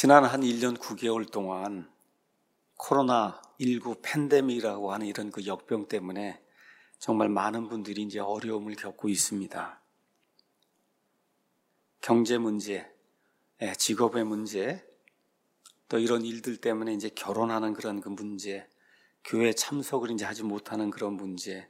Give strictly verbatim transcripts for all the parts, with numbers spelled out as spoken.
지난 한 일 년 구 개월 동안 코로나십구 팬데믹이라고 하는 이런 그 역병 때문에 정말 많은 분들이 이제 어려움을 겪고 있습니다. 경제 문제, 직업의 문제, 또 이런 일들 때문에 이제 결혼하는 그런 그 문제, 교회 참석을 이제 하지 못하는 그런 문제,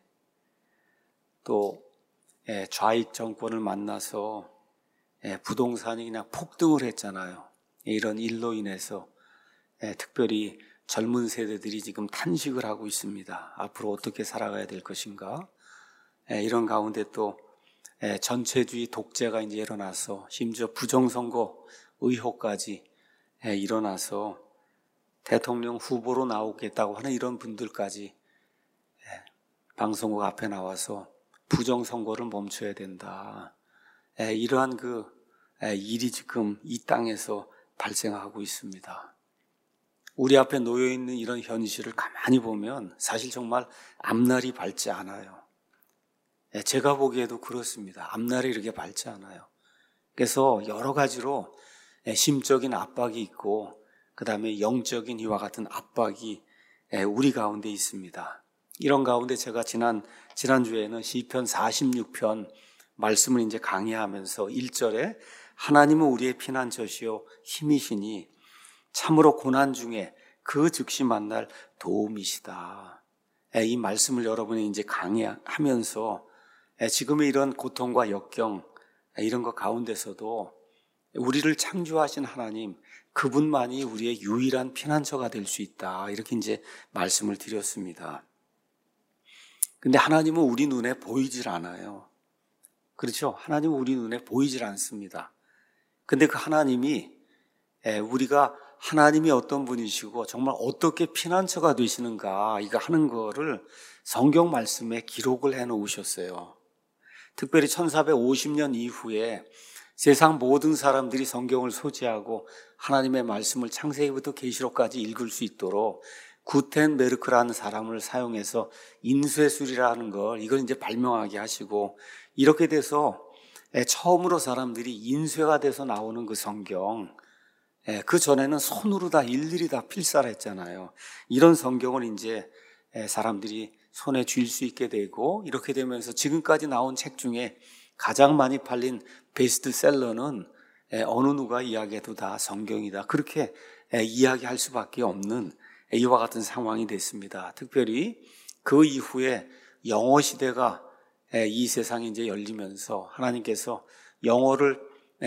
또 좌익 정권을 만나서 부동산이 그냥 폭등을 했잖아요. 이런 일로 인해서 특별히 젊은 세대들이 지금 탄식을 하고 있습니다. 앞으로 어떻게 살아가야 될 것인가? 이런 가운데 또 전체주의 독재가 이제 일어나서 심지어 부정선거 의혹까지 일어나서 대통령 후보로 나오겠다고 하는 이런 분들까지 방송국 앞에 나와서 부정선거를 멈춰야 된다. 이러한 그 일이 지금 이 땅에서 발생하고 있습니다. 우리 앞에 놓여있는 이런 현실을 가만히 보면 사실 정말 앞날이 밝지 않아요. 제가 보기에도 그렇습니다. 앞날이 이렇게 밝지 않아요. 그래서 여러 가지로 심적인 압박이 있고 그 다음에 영적인 이와 같은 압박이 우리 가운데 있습니다. 이런 가운데 제가 지난, 지난주에는 시편 사십육 편 말씀을 이제 강의하면서 일 절에 하나님은 우리의 피난처시요 힘이시니 참으로 고난 중에 그 즉시 만날 도움이시다. 이 말씀을 여러분이 이제 강의하면서 지금의 이런 고통과 역경 이런 것 가운데서도 우리를 창조하신 하나님 그분만이 우리의 유일한 피난처가 될 수 있다. 이렇게 이제 말씀을 드렸습니다. 근데 하나님은 우리 눈에 보이질 않아요. 그렇죠? 하나님은 우리 눈에 보이질 않습니다. 근데 그 하나님이 우리가 하나님이 어떤 분이시고 정말 어떻게 피난처가 되시는가 이거 하는 거를 성경 말씀에 기록을 해 놓으셨어요. 특별히 천사백오십 년 이후에 세상 모든 사람들이 성경을 소지하고 하나님의 말씀을 창세기부터 계시록까지 읽을 수 있도록 구텐베르크라는 사람을 사용해서 인쇄술이라는 걸 이걸 이제 발명하게 하시고 이렇게 돼서 처음으로 사람들이 인쇄가 돼서 나오는 그 성경, 그 전에는 손으로 다 일일이 다 필사를 했잖아요. 이런 성경을 이제 사람들이 손에 쥘 수 있게 되고 이렇게 되면서 지금까지 나온 책 중에 가장 많이 팔린 베스트셀러는 어느 누가 이야기해도 다 성경이다. 그렇게 이야기할 수밖에 없는 이와 같은 상황이 됐습니다. 특별히 그 이후에 영어 시대가 이 세상에 이제 열리면서 하나님께서 영어를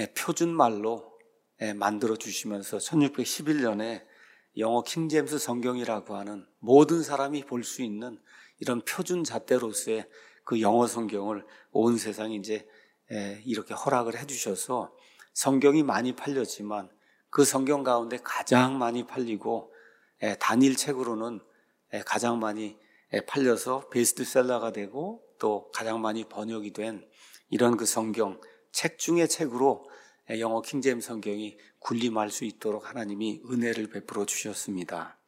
표준말로 만들어 주시면서 천육백십일 년에 영어 킹제임스 성경이라고 하는 모든 사람이 볼 수 있는 이런 표준 잣대로서의 그 영어 성경을 온 세상에 이제 이렇게 허락을 해주셔서 성경이 많이 팔렸지만 그 성경 가운데 가장 많이 팔리고 단일 책으로는 가장 많이 팔려서 베스트셀러가 되고 또 가장 많이 번역이 된 이런 그 성경 책 중의 책으로 영어 킹제임스 성경이 군림할 수 있도록 하나님이 은혜를 베풀어 주셨습니다.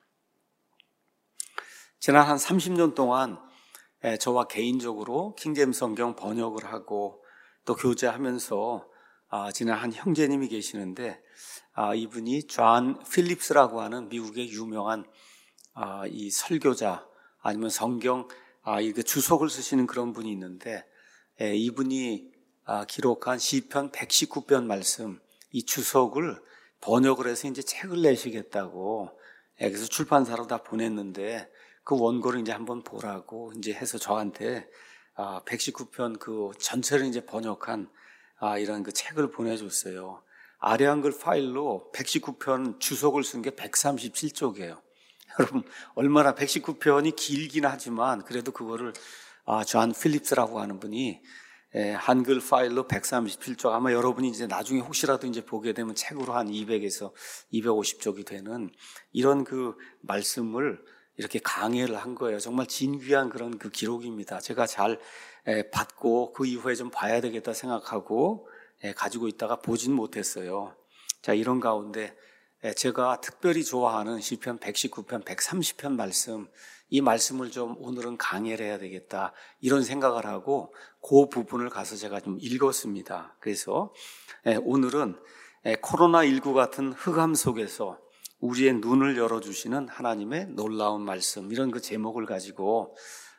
지난 한 삼십 년 동안 저와 개인적으로 킹제임스 성경 번역을 하고 또 교제하면서 지난 한 형제님이 계시는데 이분이 존 필립스라고 하는 미국의 유명한 이 설교자 아니면 성경 이게 주석을 쓰시는 그런 분이 있는데 이분이 기록한 시편 백십구 편 말씀 이 주석을 번역을 해서 이제 책을 내시겠다고 그래서 출판사로 다 보냈는데 그 원고를 이제 한번 보라고 이제 해서 저한테 백십구 편 그 전체를 이제 번역한 이런 그 책을 보내줬어요. 아래 한글 파일로 백십구 편 주석을 쓴 게 백삼십칠 쪽이에요. 여러분 얼마나 백십구 편이 길긴 하지만 그래도 그거를 존 필립스라고 하는 분이 한글 파일로 백삼십칠 쪽 아마 여러분이 이제 나중에 혹시라도 이제 보게 되면 책으로 한 이백에서 이백오십 쪽이 되는 이런 그 말씀을 이렇게 강해를 한 거예요. 정말 진귀한 그런 그 기록입니다. 제가 잘 받고 그 이후에 좀 봐야 되겠다 생각하고 가지고 있다가 보진 못했어요. 자, 이런 가운데 제가 특별히 좋아하는 시편 백십구 편, 백삼십 편 말씀, 이 말씀을 좀 오늘은 강해를 해야 되겠다 이런 생각을 하고 그 부분을 가서 제가 좀 읽었습니다. 그래서 오늘은 코로나십구 같은 흑암 속에서 우리의 눈을 열어주시는 하나님의 놀라운 말씀, 이런 그 제목을 가지고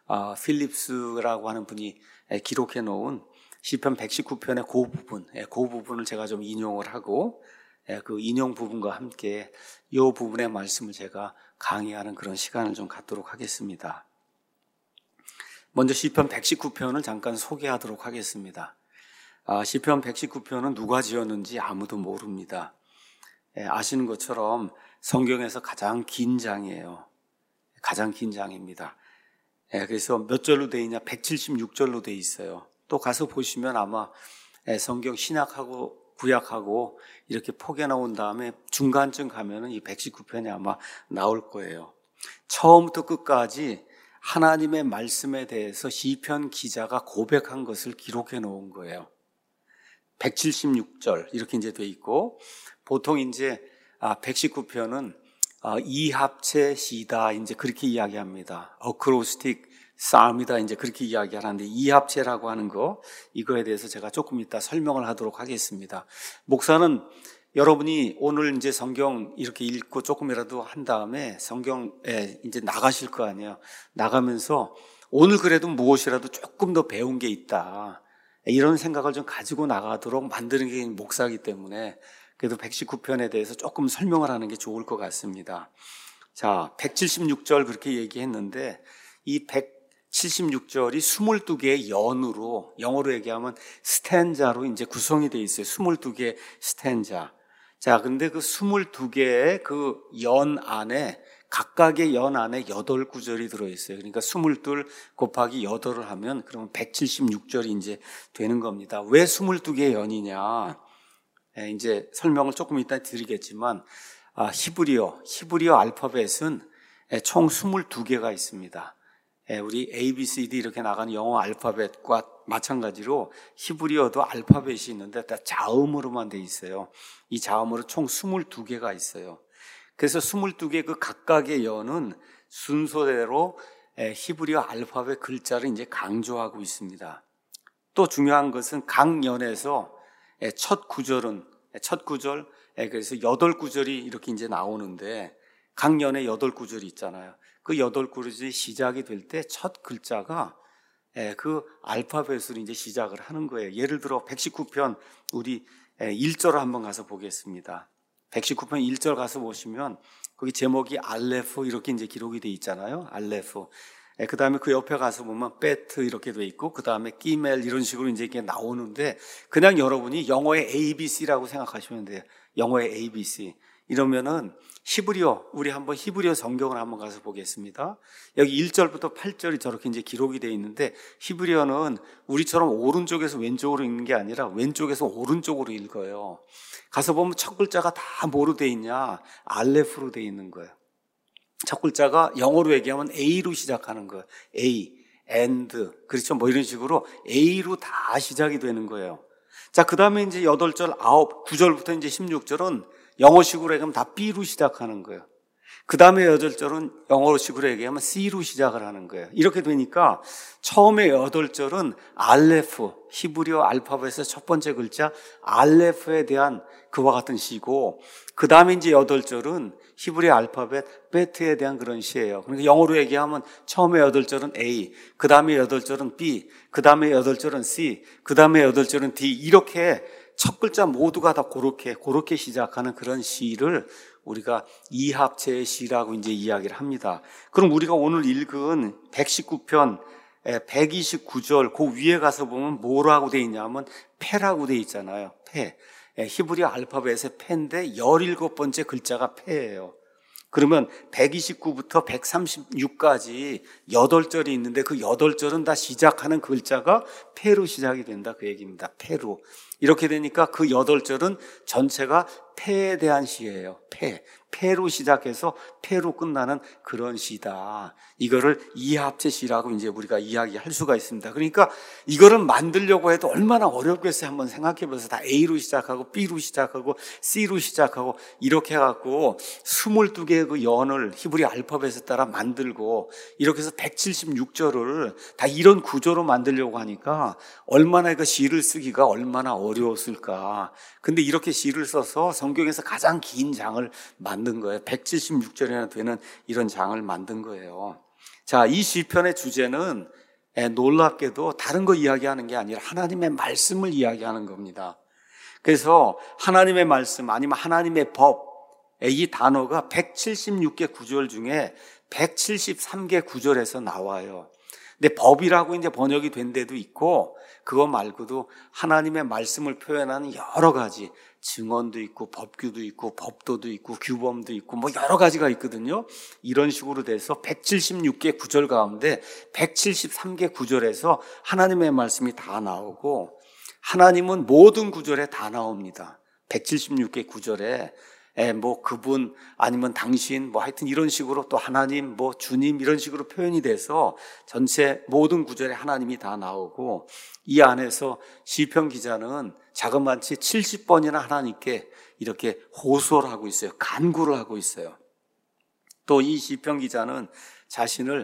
필립스라고 하는 분이 기록해 놓은 시편 백십구 편의 그 부분, 그 부분을 제가 좀 인용을 하고 그 인용 부분과 함께 이 부분의 말씀을 제가 강의하는 그런 시간을 좀 갖도록 하겠습니다. 먼저 시편 백십구 편을 잠깐 소개하도록 하겠습니다. 시편 백십구 편은 누가 지었는지 아무도 모릅니다. 아시는 것처럼 성경에서 가장 긴 장이에요. 가장 긴 장입니다. 그래서 몇 절로 되어 있냐? 백칠십육 절로 되어 있어요. 또 가서 보시면 아마 성경 신약하고 구약하고 이렇게 포개 나온 다음에 중간쯤 가면은 이 백십구 편이 아마 나올 거예요. 처음부터 끝까지 하나님의 말씀에 대해서 시편 기자가 고백한 것을 기록해 놓은 거예요. 백칠십육 절 이렇게 이제 돼 있고, 보통 이제 백십구 편은 이합체 시다 이제 그렇게 이야기합니다. 어크로스틱 싸움이다 이제 그렇게 이야기하는데, 이합체라고 하는 거, 이거에 대해서 제가 조금 이따 설명을 하도록 하겠습니다. 목사는 여러분이 오늘 이제 성경 이렇게 읽고 조금이라도 한 다음에 성경에 이제 나가실 거 아니에요. 나가면서 오늘 그래도 무엇이라도 조금 더 배운 게 있다, 이런 생각을 좀 가지고 나가도록 만드는 게 목사이기 때문에 그래도 백십구 편에 대해서 조금 설명을 하는 게 좋을 것 같습니다. 자, 백칠십육 절 그렇게 얘기했는데, 이 백칠십육 절이 이십이 개의 연으로, 영어로 얘기하면 스탠자로 이제 구성이 되어 있어요. 이십이 개의 스탠자. 자, 근데 그 이십이 개의 그 연 안에, 각각의 연 안에 여덟 구절이 들어있어요. 그러니까 이십이 곱하기 여덟을 하면 그러면 백칠십육 절이 이제 되는 겁니다. 왜 이십이 개의 연이냐? 이제 설명을 조금 이따 드리겠지만, 히브리어, 히브리어 알파벳은 총 이십이 개가 있습니다. 우리 A, B, C, D 이렇게 나가는 영어 알파벳과 마찬가지로 히브리어도 알파벳이 있는데 다 자음으로만 돼 있어요. 이 자음으로 총 이십이 개가 있어요. 그래서 이십이 개 그 각각의 연은 순서대로 히브리어 알파벳 글자를 이제 강조하고 있습니다. 또 중요한 것은 각 연에서 첫 구절은, 첫 구절, 그래서 여덟 구절이 이렇게 이제 나오는데, 각 연에 여덟 구절이 있잖아요. 그 여덟 구절이 시작이 될 때 첫 글자가 그 알파벳으로 이제 시작을 하는 거예요. 예를 들어 백십구 편 우리 일 절을 한번 가서 보겠습니다. 백십구 편 일 절 가서 보시면 거기 제목이 알레프 이렇게 이제 기록이 돼 있잖아요. 알레프. 그 다음에 그 옆에 가서 보면 베트 이렇게 돼 있고, 그 다음에 끼멜 이런 식으로 이제 이게 나오는데, 그냥 여러분이 영어의 A, B, C라고 생각하시면 돼요. 영어의 A, B, C. 이러면은 히브리어, 우리 한번 히브리어 성경을 한번 가서 보겠습니다. 여기 일 절부터 팔 절이 저렇게 이제 기록이 되어 있는데, 히브리어는 우리처럼 오른쪽에서 왼쪽으로 읽는 게 아니라 왼쪽에서 오른쪽으로 읽어요. 가서 보면 첫 글자가 다 뭐로 되어 있냐? 알레프로 되어 있는 거예요. 첫 글자가 영어로 얘기하면 A로 시작하는 거예요. A, and, 그렇죠? 뭐 이런 식으로 A로 다 시작이 되는 거예요. 자, 그 다음에 이제 여덟 절, 아홉, 구 절부터 이제 십육 절은 영어식으로 얘기하면 다 B로 시작하는 거예요. 그 다음에 여덟 절은 영어식으로 얘기하면 C로 시작을 하는 거예요. 이렇게 되니까 처음에 여덟 절은 알레프, 히브리어 알파벳의 첫 번째 글자 알레프에 대한 그와 같은 시고, 그 다음에 이제 여덟 절은 히브리어 알파벳 베트에 대한 그런 시예요. 그러니까 영어로 얘기하면 처음에 여덟 절은 A, 그 다음에 여덟 절은 B, 그 다음에 여덟 절은 C, 그 다음에 여덟 절은 D, 이렇게 첫 글자 모두가 다 그렇게 그렇게 시작하는 그런 시를 우리가 이합체의 시라고 이제 이야기를 합니다. 그럼 우리가 오늘 읽은 백십구 편 백이십구 절 그 위에 가서 보면 뭐라고 돼 있냐면 페라고 돼 있잖아요. 페. 히브리어 알파벳의 페인데 열일곱 번째 글자가 페예요. 그러면 백이십구부터 백삼십육까지 여덟 절이 있는데 그 여덟 절은 다 시작하는 글자가 페로 시작이 된다, 그 얘기입니다. 페로. 이렇게 되니까 그 여덟 절은 전체가 페에 대한 시예요. 페. 페로 시작해서 페로 끝나는 그런 시다. 이거를 이합체 시라고 이제 우리가 이야기할 수가 있습니다. 그러니까 이거를 만들려고 해도 얼마나 어렵겠어요. 한번 생각해 보세요. 다 A로 시작하고 B로 시작하고 C로 시작하고 이렇게 해갖고 이십이 개의 그 연을 히브리 알파벳에 따라 만들고 이렇게 해서 백칠십육 절을 다 이런 구조로 만들려고 하니까 얼마나 그 시를 쓰기가 얼마나 어려워요. 어려웠을까. 근데 이렇게 시를 써서 성경에서 가장 긴 장을 만든 거예요. 백칠십육 절이나 되는 이런 장을 만든 거예요. 자, 이 시편의 주제는 놀랍게도 다른 거 이야기하는 게 아니라 하나님의 말씀을 이야기하는 겁니다. 그래서 하나님의 말씀 아니면 하나님의 법, 이 단어가 백칠십육 개 구절 중에 백칠십삼 개 구절에서 나와요. 근데 법이라고 이제 번역이 된 데도 있고, 그거 말고도 하나님의 말씀을 표현하는 여러 가지 증언도 있고, 법규도 있고, 법도도 있고, 규범도 있고, 뭐 여러 가지가 있거든요. 이런 식으로 돼서 백칠십육 개 구절 가운데 백칠십삼 개 구절에서 하나님의 말씀이 다 나오고, 하나님은 모든 구절에 다 나옵니다. 백칠십육 개 구절에 에, 뭐 그분 아니면 당신 뭐 하여튼 이런 식으로 또 하나님 뭐 주님 이런 식으로 표현이 돼서 전체 모든 구절에 하나님이 다 나오고, 이 안에서 시편 기자는 자그마치 칠십 번이나 하나님께 이렇게 호소를 하고 있어요. 간구를 하고 있어요. 또 이 시편 기자는 자신을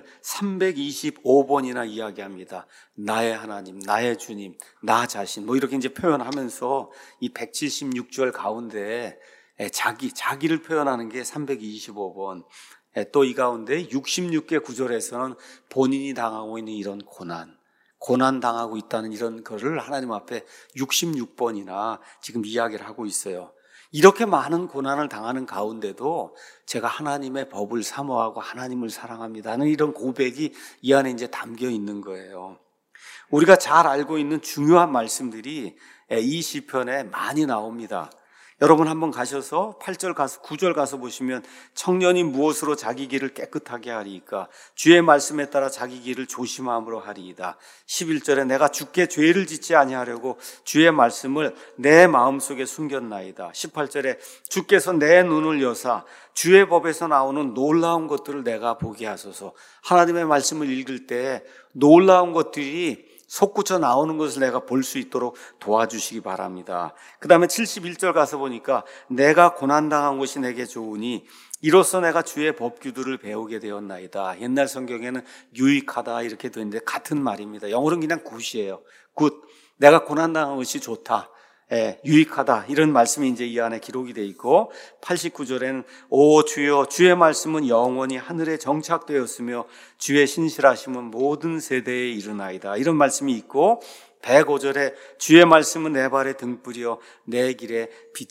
삼백이십오 번이나 이야기합니다. 나의 하나님, 나의 주님, 나 자신 뭐 이렇게 이제 표현하면서 이 백칠십육 절 가운데 자기, 자기를 표현하는 게 삼백이십오 번. 또 이 가운데 육십육 개 구절에서는 본인이 당하고 있는 이런 고난, 고난 당하고 있다는 이런 거를 하나님 앞에 육십육 번이나 지금 이야기를 하고 있어요. 이렇게 많은 고난을 당하는 가운데도 제가 하나님의 법을 사모하고 하나님을 사랑합니다는 이런 고백이 이 안에 이제 담겨 있는 거예요. 우리가 잘 알고 있는 중요한 말씀들이 이 시편에 많이 나옵니다. 여러분 한번 가셔서 팔 절 가서 구 절 가서 보시면 청년이 무엇으로 자기 길을 깨끗하게 하리이까 주의 말씀에 따라 자기 길을 조심함으로 하리이다. 십일 절에 내가 주께 죄를 짓지 아니하려고 주의 말씀을 내 마음속에 숨겼나이다. 십팔 절에 주께서 내 눈을 여사 주의 법에서 나오는 놀라운 것들을 내가 보게 하소서. 하나님의 말씀을 읽을 때 놀라운 것들이 솟구쳐 나오는 것을 내가 볼 수 있도록 도와주시기 바랍니다. 그 다음에 칠십일 절 가서 보니까 내가 고난당한 것이 내게 좋으니 이로써 내가 주의 법규들을 배우게 되었나이다. 옛날 성경에는 유익하다 이렇게 되는데 같은 말입니다. 영어로는 그냥 굿이에요. 굿. 내가 고난당한 것이 좋다. 예, 유익하다 이런 말씀이 이제 이 안에 기록이 되어 있고, 팔십구 절에는 오 주여 주의 말씀은 영원히 하늘에 정착되었으며 주의 신실하심은 모든 세대에 이르나이다 이런 말씀이 있고, 백오 절에 주의 말씀은 내 발에 등불이요 내 길에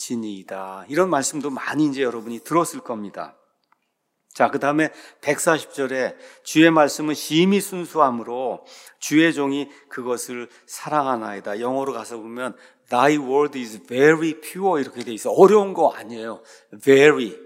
빛이니이다 이런 말씀도 많이 이제 여러분이 들었을 겁니다. 자, 그 다음에 백사십 절에 주의 말씀은 심히 순수함으로 주의 종이 그것을 사랑하나이다. 영어로 가서 보면 Thy word is very pure 이렇게 돼 있어. 어려운 거 아니에요. Very,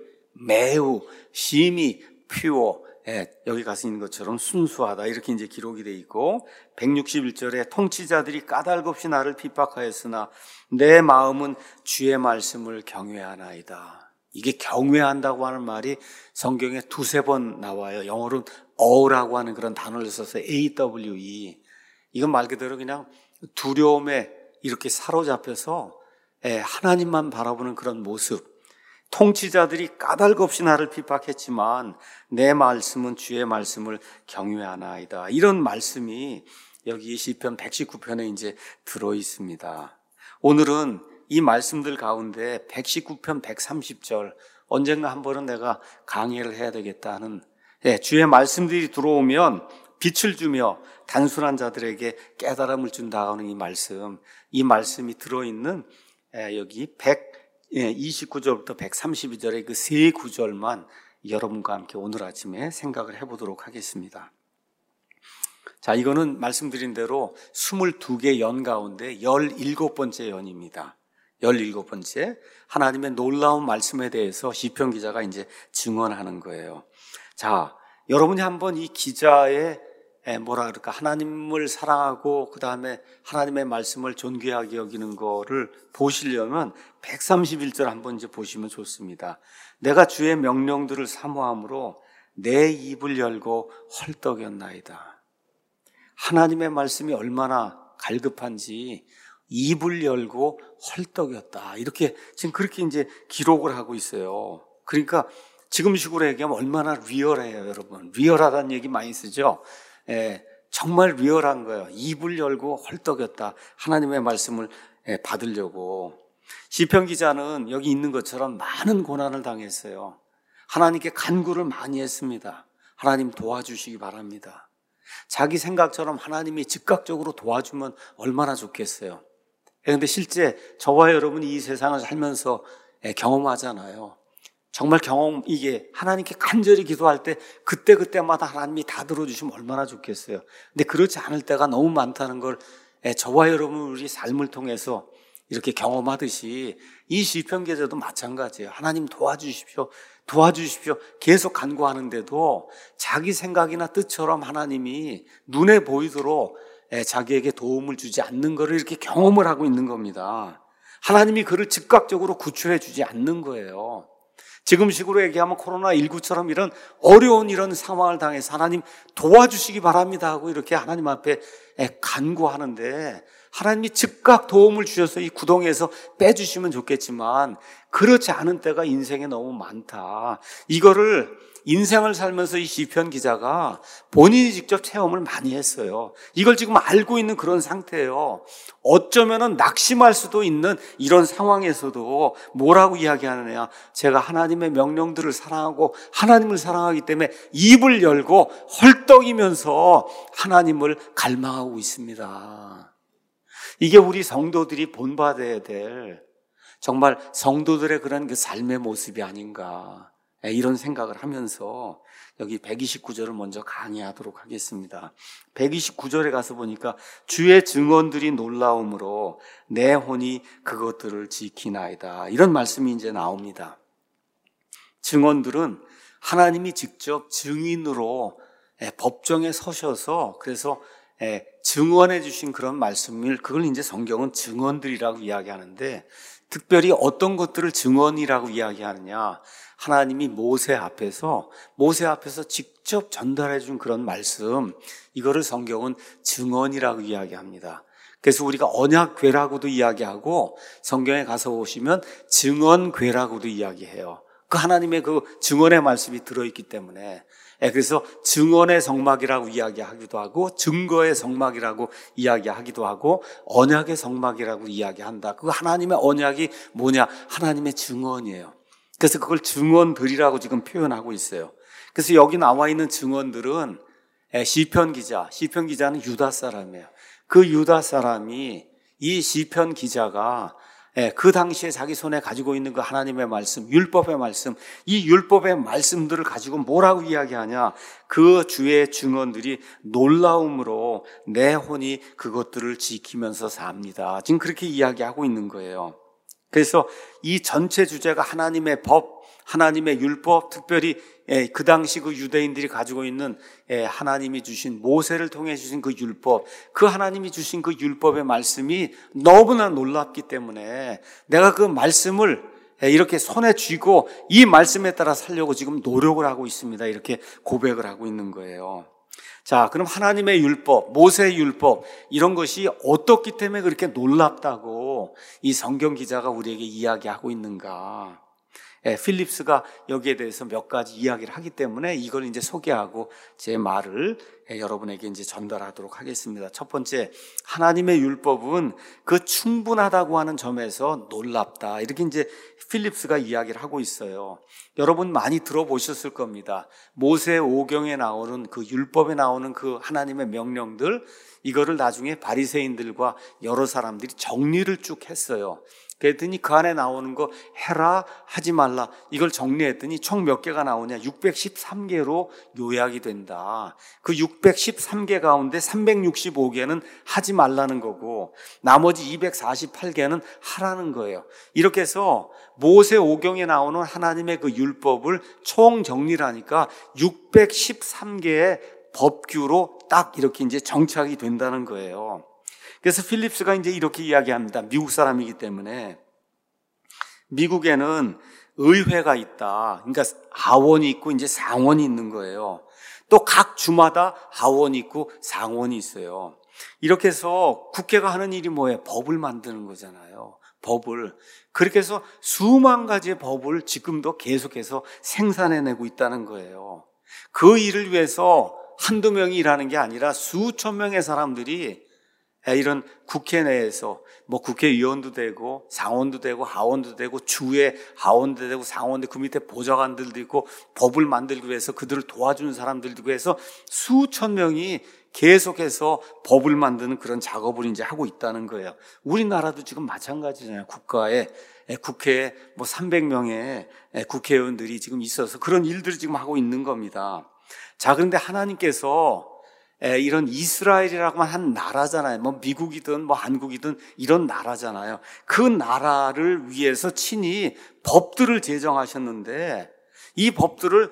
매우, 심히, pure. 예, 여기 가서 있는 것처럼 순수하다 이렇게 이제 기록이 돼 있고, 백육십일 절에 통치자들이 까닭 없이 나를 핍박하였으나 내 마음은 주의 말씀을 경외하나이다. 이게 경외한다고 하는 말이 성경에 두세 번 나와요. 영어로는 aw라고 하는 그런 단어를 써서 A-W-E. 이건 말 그대로 그냥 두려움에 이렇게 사로잡혀서 하나님만 바라보는 그런 모습. 통치자들이 까닭 없이 나를 핍박했지만 내 말씀은 주의 말씀을 경외하나이다. 이런 말씀이 여기 시편 백십구 편에 이제 들어 있습니다. 오늘은 이 말씀들 가운데 백십구 편 백삼십 절 언젠가 한 번은 내가 강의를 해야 되겠다 하는, 예, 주의 말씀들이 들어오면 빛을 주며 단순한 자들에게 깨달음을 준다 하는 이 말씀, 이 말씀이 들어있는 여기 백이십구 절부터 백삼십이 절의 그 세 구절만 여러분과 함께 오늘 아침에 생각을 해보도록 하겠습니다. 자, 이거는 말씀드린 대로 스물두 개 연 가운데 열일곱 번째 연입니다. 열일곱 번째 하나님의 놀라운 말씀에 대해서 시편 기자가 이제 증언하는 거예요. 자, 여러분이 한번 이 기자의 뭐라 그럴까 하나님을 사랑하고 그 다음에 하나님의 말씀을 존귀하게 여기는 거를 보시려면 백삼십일 절 한번 이제 보시면 좋습니다. 내가 주의 명령들을 사모함으로 내 입을 열고 헐떡였나이다. 하나님의 말씀이 얼마나 갈급한지 입을 열고 헐떡였다. 이렇게 지금 그렇게 이제 기록을 하고 있어요. 그러니까 지금 식으로 얘기하면 얼마나 리얼해요, 여러분. 리얼하다는 얘기 많이 쓰죠. 예, 정말 리얼한 거예요. 입을 열고 헐떡였다. 하나님의 말씀을 받으려고. 시편 기자는 여기 있는 것처럼 많은 고난을 당했어요. 하나님께 간구를 많이 했습니다. 하나님 도와주시기 바랍니다. 자기 생각처럼 하나님이 즉각적으로 도와주면 얼마나 좋겠어요. 그런데 실제 저와 여러분이 이 세상을 살면서 경험하잖아요. 정말 경험, 이게 하나님께 간절히 기도할 때 그때그때마다 하나님이 다 들어주시면 얼마나 좋겠어요. 근데 그렇지 않을 때가 너무 많다는 걸 저와 여러분 우리 삶을 통해서 이렇게 경험하듯이 이 시편 기자도 마찬가지예요. 하나님 도와주십시오. 도와주십시오. 계속 간구하는데도 자기 생각이나 뜻처럼 하나님이 눈에 보이도록 자기에게 도움을 주지 않는 것을 이렇게 경험을 하고 있는 겁니다. 하나님이 그를 즉각적으로 구출해 주지 않는 거예요. 지금식으로 얘기하면 코로나십구처럼 이런 어려운 이런 상황을 당해서 하나님 도와주시기 바랍니다 하고 이렇게 하나님 앞에 간구하는데 하나님이 즉각 도움을 주셔서 이 구덩이에서 빼주시면 좋겠지만 그렇지 않은 때가 인생에 너무 많다. 이거를 인생을 살면서 이 시편 기자가 본인이 직접 체험을 많이 했어요. 이걸 지금 알고 있는 그런 상태예요. 어쩌면은 낙심할 수도 있는 이런 상황에서도 뭐라고 이야기하느냐. 제가 하나님의 명령들을 사랑하고 하나님을 사랑하기 때문에 입을 열고 헐떡이면서 하나님을 갈망하고 있습니다. 이게 우리 성도들이 본받아야 될 정말 성도들의 그런 그 삶의 모습이 아닌가. 이런 생각을 하면서 여기 백이십구 절을 먼저 강의하도록 하겠습니다. 백이십구 절에 가서 보니까 주의 증언들이 놀라움으로 내 혼이 그것들을 지키나이다. 이런 말씀이 이제 나옵니다. 증언들은 하나님이 직접 증인으로 법정에 서셔서 그래서 증언해 주신 그런 말씀을 그걸 이제 성경은 증언들이라고 이야기하는데 특별히 어떤 것들을 증언이라고 이야기하느냐. 하나님이 모세 앞에서 모세 앞에서 직접 전달해 준 그런 말씀, 이거를 성경은 증언이라고 이야기합니다. 그래서 우리가 언약궤라고도 이야기하고 성경에 가서 보시면 증언궤라고도 이야기해요. 그 하나님의 그 증언의 말씀이 들어있기 때문에 그래서 증언의 성막이라고 이야기하기도 하고 증거의 성막이라고 이야기하기도 하고 언약의 성막이라고 이야기한다. 그 하나님의 언약이 뭐냐? 하나님의 증언이에요. 그래서 그걸 증언들이라고 지금 표현하고 있어요. 그래서 여기 나와 있는 증언들은 시편 기자, 시편 기자는 유다 사람이에요. 그 유다 사람이 이 시편 기자가 그 당시에 자기 손에 가지고 있는 그 하나님의 말씀, 율법의 말씀, 이 율법의 말씀들을 가지고 뭐라고 이야기하냐? 그 주의 증언들이 놀라움으로 내 혼이 그것들을 지키면서 삽니다. 지금 그렇게 이야기하고 있는 거예요. 그래서 이 전체 주제가 하나님의 법, 하나님의 율법, 특별히 그 당시 그 유대인들이 가지고 있는 하나님이 주신 모세를 통해 주신 그 율법, 그 하나님이 주신 그 율법의 말씀이 너무나 놀랍기 때문에 내가 그 말씀을 이렇게 손에 쥐고 이 말씀에 따라 살려고 지금 노력을 하고 있습니다. 이렇게 고백을 하고 있는 거예요. 자, 그럼 하나님의 율법, 모세의 율법 이런 것이 어떻기 때문에 그렇게 놀랍다고 이 성경 기자가 우리에게 이야기하고 있는가? 예, 필립스가 여기에 대해서 몇 가지 이야기를 하기 때문에 이걸 이제 소개하고 제 말을 예, 여러분에게 이제 전달하도록 하겠습니다. 첫 번째, 하나님의 율법은 그 충분하다고 하는 점에서 놀랍다. 이렇게 이제 필립스가 이야기를 하고 있어요. 여러분 많이 들어보셨을 겁니다. 모세 오경에 나오는 그 율법에 나오는 그 하나님의 명령들, 이거를 나중에 바리새인들과 여러 사람들이 정리를 쭉 했어요. 그랬더니 그 안에 나오는 거 해라 하지 말라 이걸 정리했더니 총 몇 개가 나오냐? 육백십삼 개로 요약이 된다. 그 육백십삼 개 가운데 삼백육십오 개는 하지 말라는 거고 나머지 이백사십팔 개는 하라는 거예요. 이렇게 해서 모세 오경에 나오는 하나님의 그 율법을 총 정리를 하니까 육백십삼 개의 법규로 딱 이렇게 이제 정착이 된다는 거예요. 그래서 필립스가 이제 이렇게 이야기합니다. 미국 사람이기 때문에 미국에는 의회가 있다. 그러니까 하원이 있고 이제 상원이 있는 거예요. 또 각 주마다 하원이 있고 상원이 있어요. 이렇게 해서 국회가 하는 일이 뭐예요? 법을 만드는 거잖아요. 법을. 그렇게 해서 수만 가지의 법을 지금도 계속해서 생산해내고 있다는 거예요. 그 일을 위해서 한두 명이 일하는 게 아니라 수천 명의 사람들이 이런 국회 내에서 뭐 국회의원도 되고 상원도 되고 하원도 되고 주의 하원도 되고 상원도 그 밑에 보좌관들도 있고 법을 만들기 위해서 그들을 도와주는 사람들도 해서 수천 명이 계속해서 법을 만드는 그런 작업을 이제 하고 있다는 거예요. 우리나라도 지금 마찬가지잖아요. 국가에 국회에 뭐 삼백 명의 국회의원들이 지금 있어서 그런 일들을 지금 하고 있는 겁니다. 자, 그런데 하나님께서 이런 이스라엘이라고만 한 나라잖아요. 뭐 미국이든 뭐 한국이든 이런 나라잖아요. 그 나라를 위해서 친히 법들을 제정하셨는데 이 법들을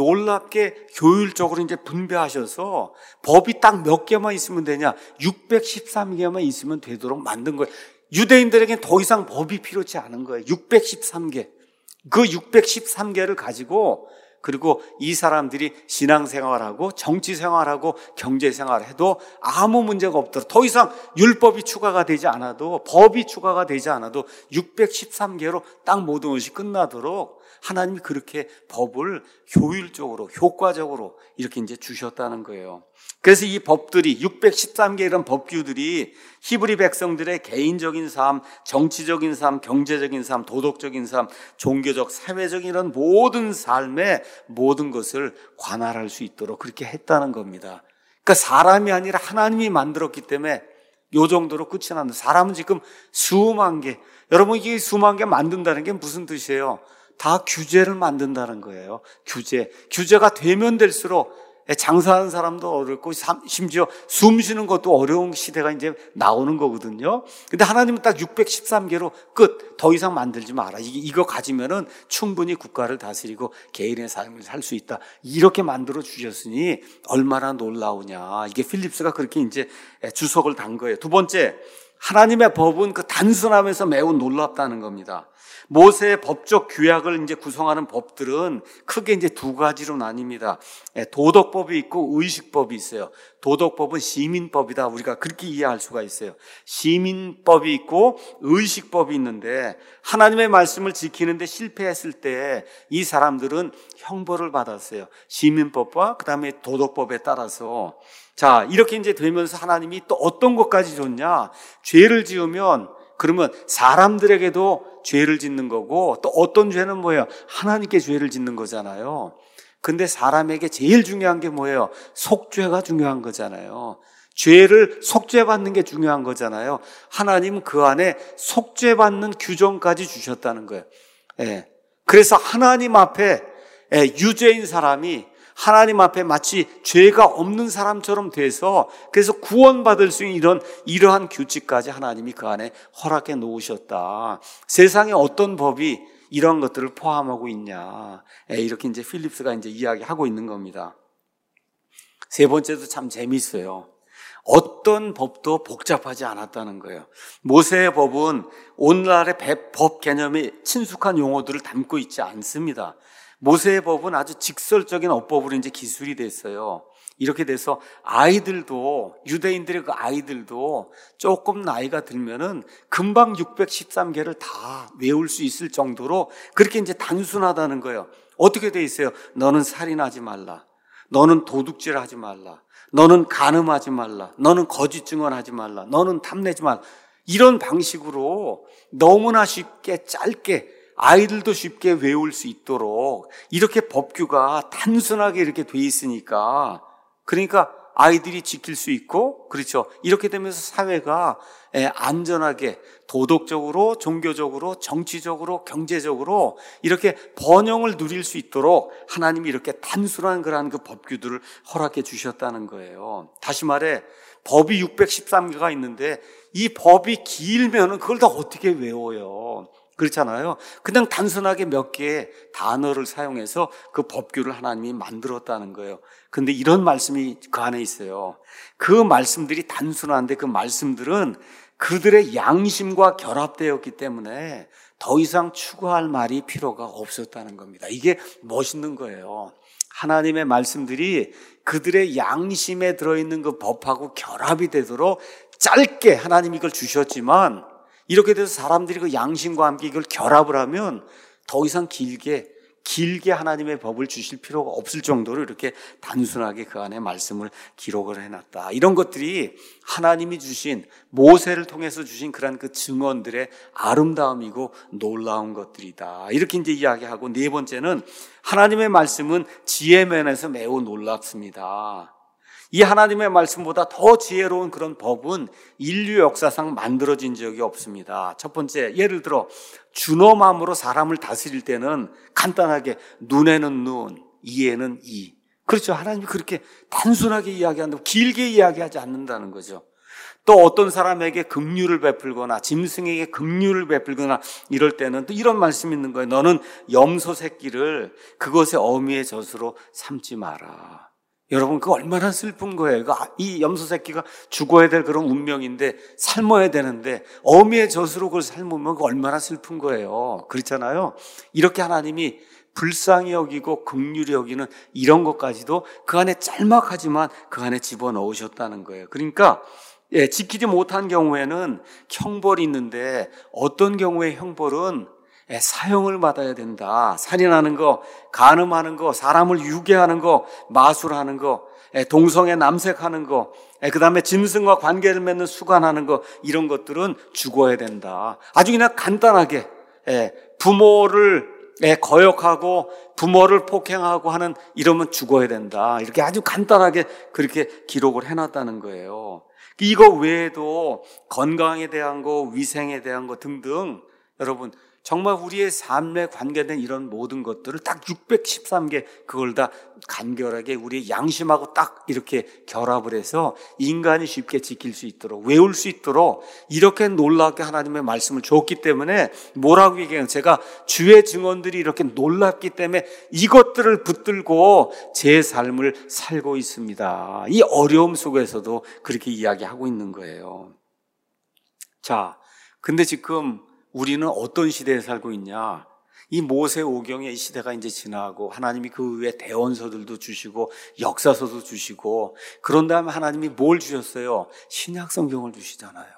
놀랍게 효율적으로 이제 분배하셔서 법이 딱 몇 개만 있으면 되냐? 육백십삼 개만 있으면 되도록 만든 거예요. 유대인들에게는 더 이상 법이 필요치 않은 거예요. 육백십삼 개. 그 육백십삼 개를 가지고 그리고 이 사람들이 신앙생활하고 정치생활하고 경제생활해도 아무 문제가 없도록 더 이상 율법이 추가가 되지 않아도 법이 추가가 되지 않아도 육백십삼 개로 딱 모든 것이 끝나도록 하나님이 그렇게 법을 효율적으로 효과적으로 이렇게 이제 주셨다는 거예요. 그래서 이 법들이 육백십삼 개 이런 법규들이 히브리 백성들의 개인적인 삶, 정치적인 삶, 경제적인 삶, 도덕적인 삶, 종교적, 사회적인 이런 모든 삶의 모든 것을 관할할 수 있도록 그렇게 했다는 겁니다. 그러니까 사람이 아니라 하나님이 만들었기 때문에 요 정도로 끝이 났는데 사람은 지금 수만 개. 여러분 이게 수만 개 만든다는 게 무슨 뜻이에요? 다 규제를 만든다는 거예요. 규제. 규제가 되면 될수록 장사하는 사람도 어렵고 심지어 숨 쉬는 것도 어려운 시대가 이제 나오는 거거든요. 근데 하나님은 딱 육백십삼 개로 끝. 더 이상 만들지 마라. 이거 가지면은 충분히 국가를 다스리고 개인의 삶을 살 수 있다. 이렇게 만들어 주셨으니 얼마나 놀라우냐. 이게 필립스가 그렇게 이제 주석을 단 거예요. 두 번째, 하나님의 법은 그 단순하면서 매우 놀랍다는 겁니다. 모세의 법적 규약을 이제 구성하는 법들은 크게 이제 두 가지로 나뉩니다. 도덕법이 있고 의식법이 있어요. 도덕법은 시민법이다. 우리가 그렇게 이해할 수가 있어요. 시민법이 있고 의식법이 있는데 하나님의 말씀을 지키는데 실패했을 때 이 사람들은 형벌을 받았어요. 시민법과 그다음에 도덕법에 따라서. 자, 이렇게 이제 되면서 하나님이 또 어떤 것까지 줬냐? 죄를 지으면 그러면 사람들에게도 죄를 짓는 거고 또 어떤 죄는 뭐예요? 하나님께 죄를 짓는 거잖아요. 근데 사람에게 제일 중요한 게 뭐예요? 속죄가 중요한 거잖아요. 죄를 속죄받는 게 중요한 거잖아요. 하나님은 그 안에 속죄받는 규정까지 주셨다는 거예요. 예. 그래서 하나님 앞에 유죄인 사람이 하나님 앞에 마치 죄가 없는 사람처럼 돼서 그래서 구원받을 수 있는 이런 이러한 규칙까지 하나님이 그 안에 허락해 놓으셨다. 세상에 어떤 법이 이런 것들을 포함하고 있냐. 이렇게 이제 필립스가 이제 이야기하고 있는 겁니다. 세 번째도 참 재미있어요. 어떤 법도 복잡하지 않았다는 거예요. 모세의 법은 오늘날의 법 개념에 친숙한 용어들을 담고 있지 않습니다. 모세의 법은 아주 직설적인 어법으로 이제 기술이 됐어요. 이렇게 돼서 아이들도, 유대인들의 그 아이들도 조금 나이가 들면은 금방 육백십삼 개를 다 외울 수 있을 정도로 그렇게 이제 단순하다는 거예요. 어떻게 돼 있어요? 너는 살인하지 말라. 너는 도둑질 하지 말라. 너는 간음하지 말라. 너는 거짓 증언하지 말라. 너는 탐내지 말라. 이런 방식으로 너무나 쉽게 짧게 아이들도 쉽게 외울 수 있도록 이렇게 법규가 단순하게 이렇게 돼 있으니까 그러니까 아이들이 지킬 수 있고 그렇죠. 이렇게 되면서 사회가 안전하게 도덕적으로 종교적으로 정치적으로 경제적으로 이렇게 번영을 누릴 수 있도록 하나님이 이렇게 단순한 그러한 그 법규들을 허락해 주셨다는 거예요. 다시 말해 법이 육백십삼 개가 있는데 이 법이 길면은 그걸 다 어떻게 외워요? 그렇잖아요. 그냥 단순하게 몇 개의 단어를 사용해서 그 법규를 하나님이 만들었다는 거예요. 근데 이런 말씀이 그 안에 있어요. 그 말씀들이 단순한데 그 말씀들은 그들의 양심과 결합되었기 때문에 더 이상 추구할 말이 필요가 없었다는 겁니다. 이게 멋있는 거예요. 하나님의 말씀들이 그들의 양심에 들어있는 그 법하고 결합이 되도록 짧게 하나님이 이걸 주셨지만 이렇게 돼서 사람들이 그 양심과 함께 이걸 결합을 하면 더 이상 길게 길게 하나님의 법을 주실 필요가 없을 정도로 이렇게 단순하게 그 안에 말씀을 기록을 해놨다. 이런 것들이 하나님이 주신, 모세를 통해서 주신 그런 그 증언들의 아름다움이고 놀라운 것들이다. 이렇게 이제 이야기하고, 네 번째는 하나님의 말씀은 지혜 면에서 매우 놀랍습니다. 이 하나님의 말씀보다 더 지혜로운 그런 법은 인류 역사상 만들어진 적이 없습니다. 첫 번째, 예를 들어 준엄함으로 사람을 다스릴 때는 간단하게 눈에는 눈, 이에는 이. 그렇죠. 하나님이 그렇게 단순하게 이야기한다고 길게 이야기하지 않는다는 거죠. 또 어떤 사람에게 긍휼을 베풀거나 짐승에게 긍휼을 베풀거나 이럴 때는 또 이런 말씀이 있는 거예요. 너는 염소 새끼를 그것의 어미의 젖으로 삼지 마라. 여러분, 그거 얼마나 슬픈 거예요. 이 염소 새끼가 죽어야 될 그런 운명인데, 삶아야 되는데 어미의 젖으로 그걸 삶으면 그거 얼마나 슬픈 거예요. 그렇잖아요. 이렇게 하나님이 불쌍히 여기고 긍휼히 여기는 이런 것까지도 그 안에 짤막하지만 그 안에 집어넣으셨다는 거예요. 그러니까 예, 지키지 못한 경우에는 형벌이 있는데, 어떤 경우에 형벌은 예, 사형을 받아야 된다. 살인하는 거, 간음하는 거, 사람을 유괴하는 거, 마술하는 거, 예, 동성애 남색하는 거, 예, 그 다음에 짐승과 관계를 맺는 수간하는 거, 이런 것들은 죽어야 된다. 아주 그냥 간단하게 예, 부모를 예, 거역하고 부모를 폭행하고 하는 이러면 죽어야 된다. 이렇게 아주 간단하게 그렇게 기록을 해놨다는 거예요. 이거 외에도 건강에 대한 거, 위생에 대한 거 등등, 여러분 정말 우리의 삶에 관계된 이런 모든 것들을 딱 육백십삼 개 그걸 다 간결하게 우리의 양심하고 딱 이렇게 결합을 해서 인간이 쉽게 지킬 수 있도록, 외울 수 있도록 이렇게 놀랍게 하나님의 말씀을 줬기 때문에, 뭐라고 얘기해요? 제가 주의 증언들이 이렇게 놀랍기 때문에 이것들을 붙들고 제 삶을 살고 있습니다. 이 어려움 속에서도 그렇게 이야기하고 있는 거예요. 자, 근데 지금 우리는 어떤 시대에 살고 있냐? 이 모세오경의 이 시대가 이제 지나고, 하나님이 그 위에 대원서들도 주시고 역사서도 주시고, 그런 다음에 하나님이 뭘 주셨어요? 신약성경을 주시잖아요.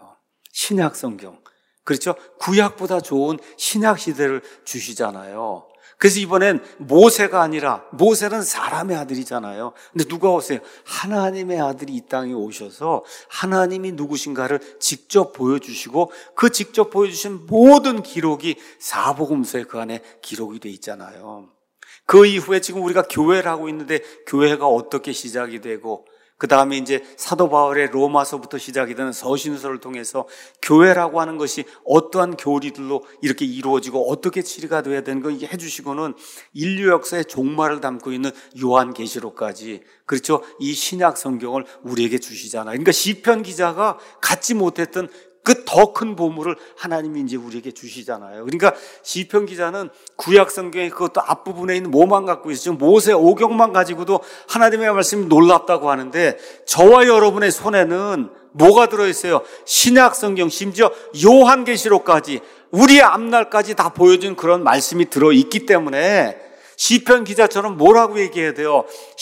신약성경. 그렇죠? 구약보다 좋은 신약시대를 주시잖아요. 그래서 이번엔 모세가 아니라, 모세는 사람의 아들이잖아요. 근데 누가 오세요? 하나님의 아들이 이 땅에 오셔서 하나님이 누구신가를 직접 보여주시고, 그 직접 보여주신 모든 기록이 사복음서에 그 안에 기록이 돼 있잖아요. 그 이후에 지금 우리가 교회를 하고 있는데, 교회가 어떻게 시작이 되고, 그 다음에 이제 사도 바울의 로마서부터 시작이 되는 서신서를 통해서 교회라고 하는 것이 어떠한 교리들로 이렇게 이루어지고 어떻게 치리가 돼야 되는 거 이게 해주시고는, 인류 역사의 종말을 담고 있는 요한계시록까지, 그렇죠? 이 신약 성경을 우리에게 주시잖아요. 그러니까 시편 기자가 갖지 못했던 그 더 큰 보물을 하나님이 이제 우리에게 주시잖아요. 그러니까 시편 기자는 구약 성경의 그것도 앞부분에 있는 뭐만 갖고 있어요. 지금 모세 오경만 가지고도 하나님의 말씀이 놀랍다고 하는데, 저와 여러분의 손에는 뭐가 들어있어요? 신약 성경, 심지어 요한계시록까지, 우리의 앞날까지 다 보여준 그런 말씀이 들어있기 때문에 시편 기자처럼 뭐라고 얘기해야 돼요?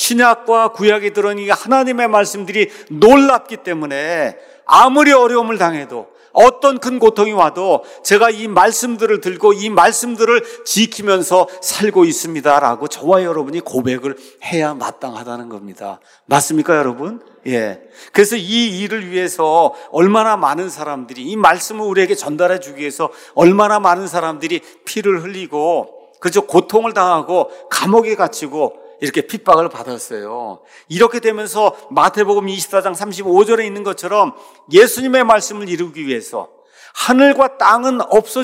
신약과 구약이 들어있는 하나님의 말씀들이 놀랍기 때문에 아무리 어려움을 당해도, 어떤 큰 고통이 와도 제가 이 말씀들을 들고 이 말씀들을 지키면서 살고 있습니다라고 저와 여러분이 고백을 해야 마땅하다는 겁니다. 맞습니까, 여러분? 예. 그래서 이 일을 위해서 얼마나 많은 사람들이, 이 말씀을 우리에게 전달해 주기 위해서 얼마나 많은 사람들이 피를 흘리고, 그렇죠, 고통을 당하고 감옥에 갇히고 이렇게 핍박을 받았어요. 이렇게 되면서 마태복음 이십사 장 삼십오 절에 있는 것처럼 예수님의 말씀을 이루기 위해서 하늘과 땅은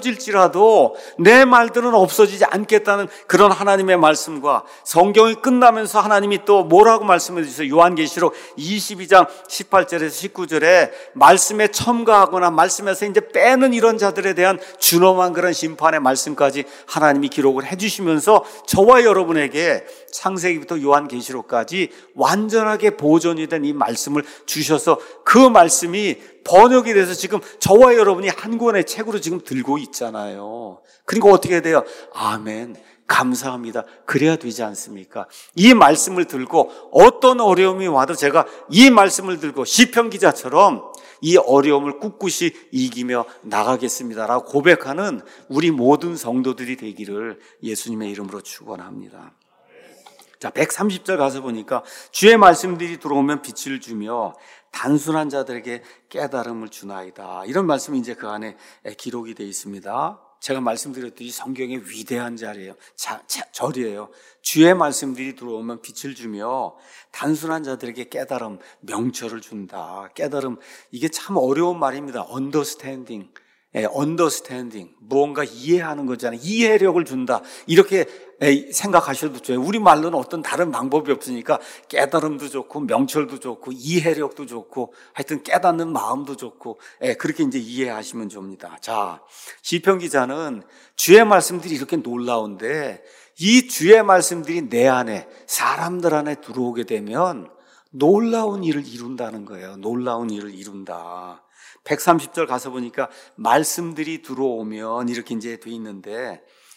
없어질지라도 내 말들은 없어지지 않겠다는 그런 하나님의 말씀과, 성경이 끝나면서 하나님이 또 뭐라고 말씀해 주세요? 요한계시록 이십이 장 십팔 절에서 십구 절에 말씀에 첨가하거나 말씀에서 이제 빼는 이런 자들에 대한 준엄한 그런 심판의 말씀까지 하나님이 기록을 해주시면서 저와 여러분에게 창세기부터 요한계시록까지 완전하게 보존이 된 이 말씀을 주셔서, 그 말씀이 번역이 돼서 지금 저와 여러분이 한 권의 책으로 지금 들고 있잖아요. 그러니까 어떻게 돼요? 아멘, 감사합니다. 그래야 되지 않습니까? 이 말씀을 들고 어떤 어려움이 와도 제가 이 말씀을 들고 시편 기자처럼 이 어려움을 꿋꿋이 이기며 나가겠습니다라고 고백하는 우리 모든 성도들이 되기를 예수님의 이름으로 축원합니다. 자, 백삼십 절 가서 보니까 주의 말씀들이 들어오면 빛을 주며 단순한 자들에게 깨달음을 주나이다. 이런 말씀이 이제 그 안에 기록이 되어 있습니다. 제가 말씀드렸듯이 성경의 위대한 자리예요. 자, 자, 절이에요. 주의 말씀들이 들어오면 빛을 주며 단순한 자들에게 깨달음, 명철을 준다. 깨달음, 이게 참 어려운 말입니다. understanding. 예, understanding. 무언가 이해하는 거잖아요. 이해력을 준다. 이렇게 생각하셔도 좋아요. 우리 말로는 어떤 다른 방법이 없으니까 깨달음도 좋고 명철도 좋고 이해력도 좋고 하여튼 깨닫는 마음도 좋고 예, 그렇게 이제 이해하시면 좋습니다. 자, 시편 기자는 주의 말씀들이 이렇게 놀라운데 이 주의 말씀들이 내 안에 사람들 안에 들어오게 되면 놀라운 일을 이룬다는 거예요. 놀라운 일을 이룬다. 백삼십 절 가서 보니까 말씀들이 들어오면 이렇게 이제 돼 있는데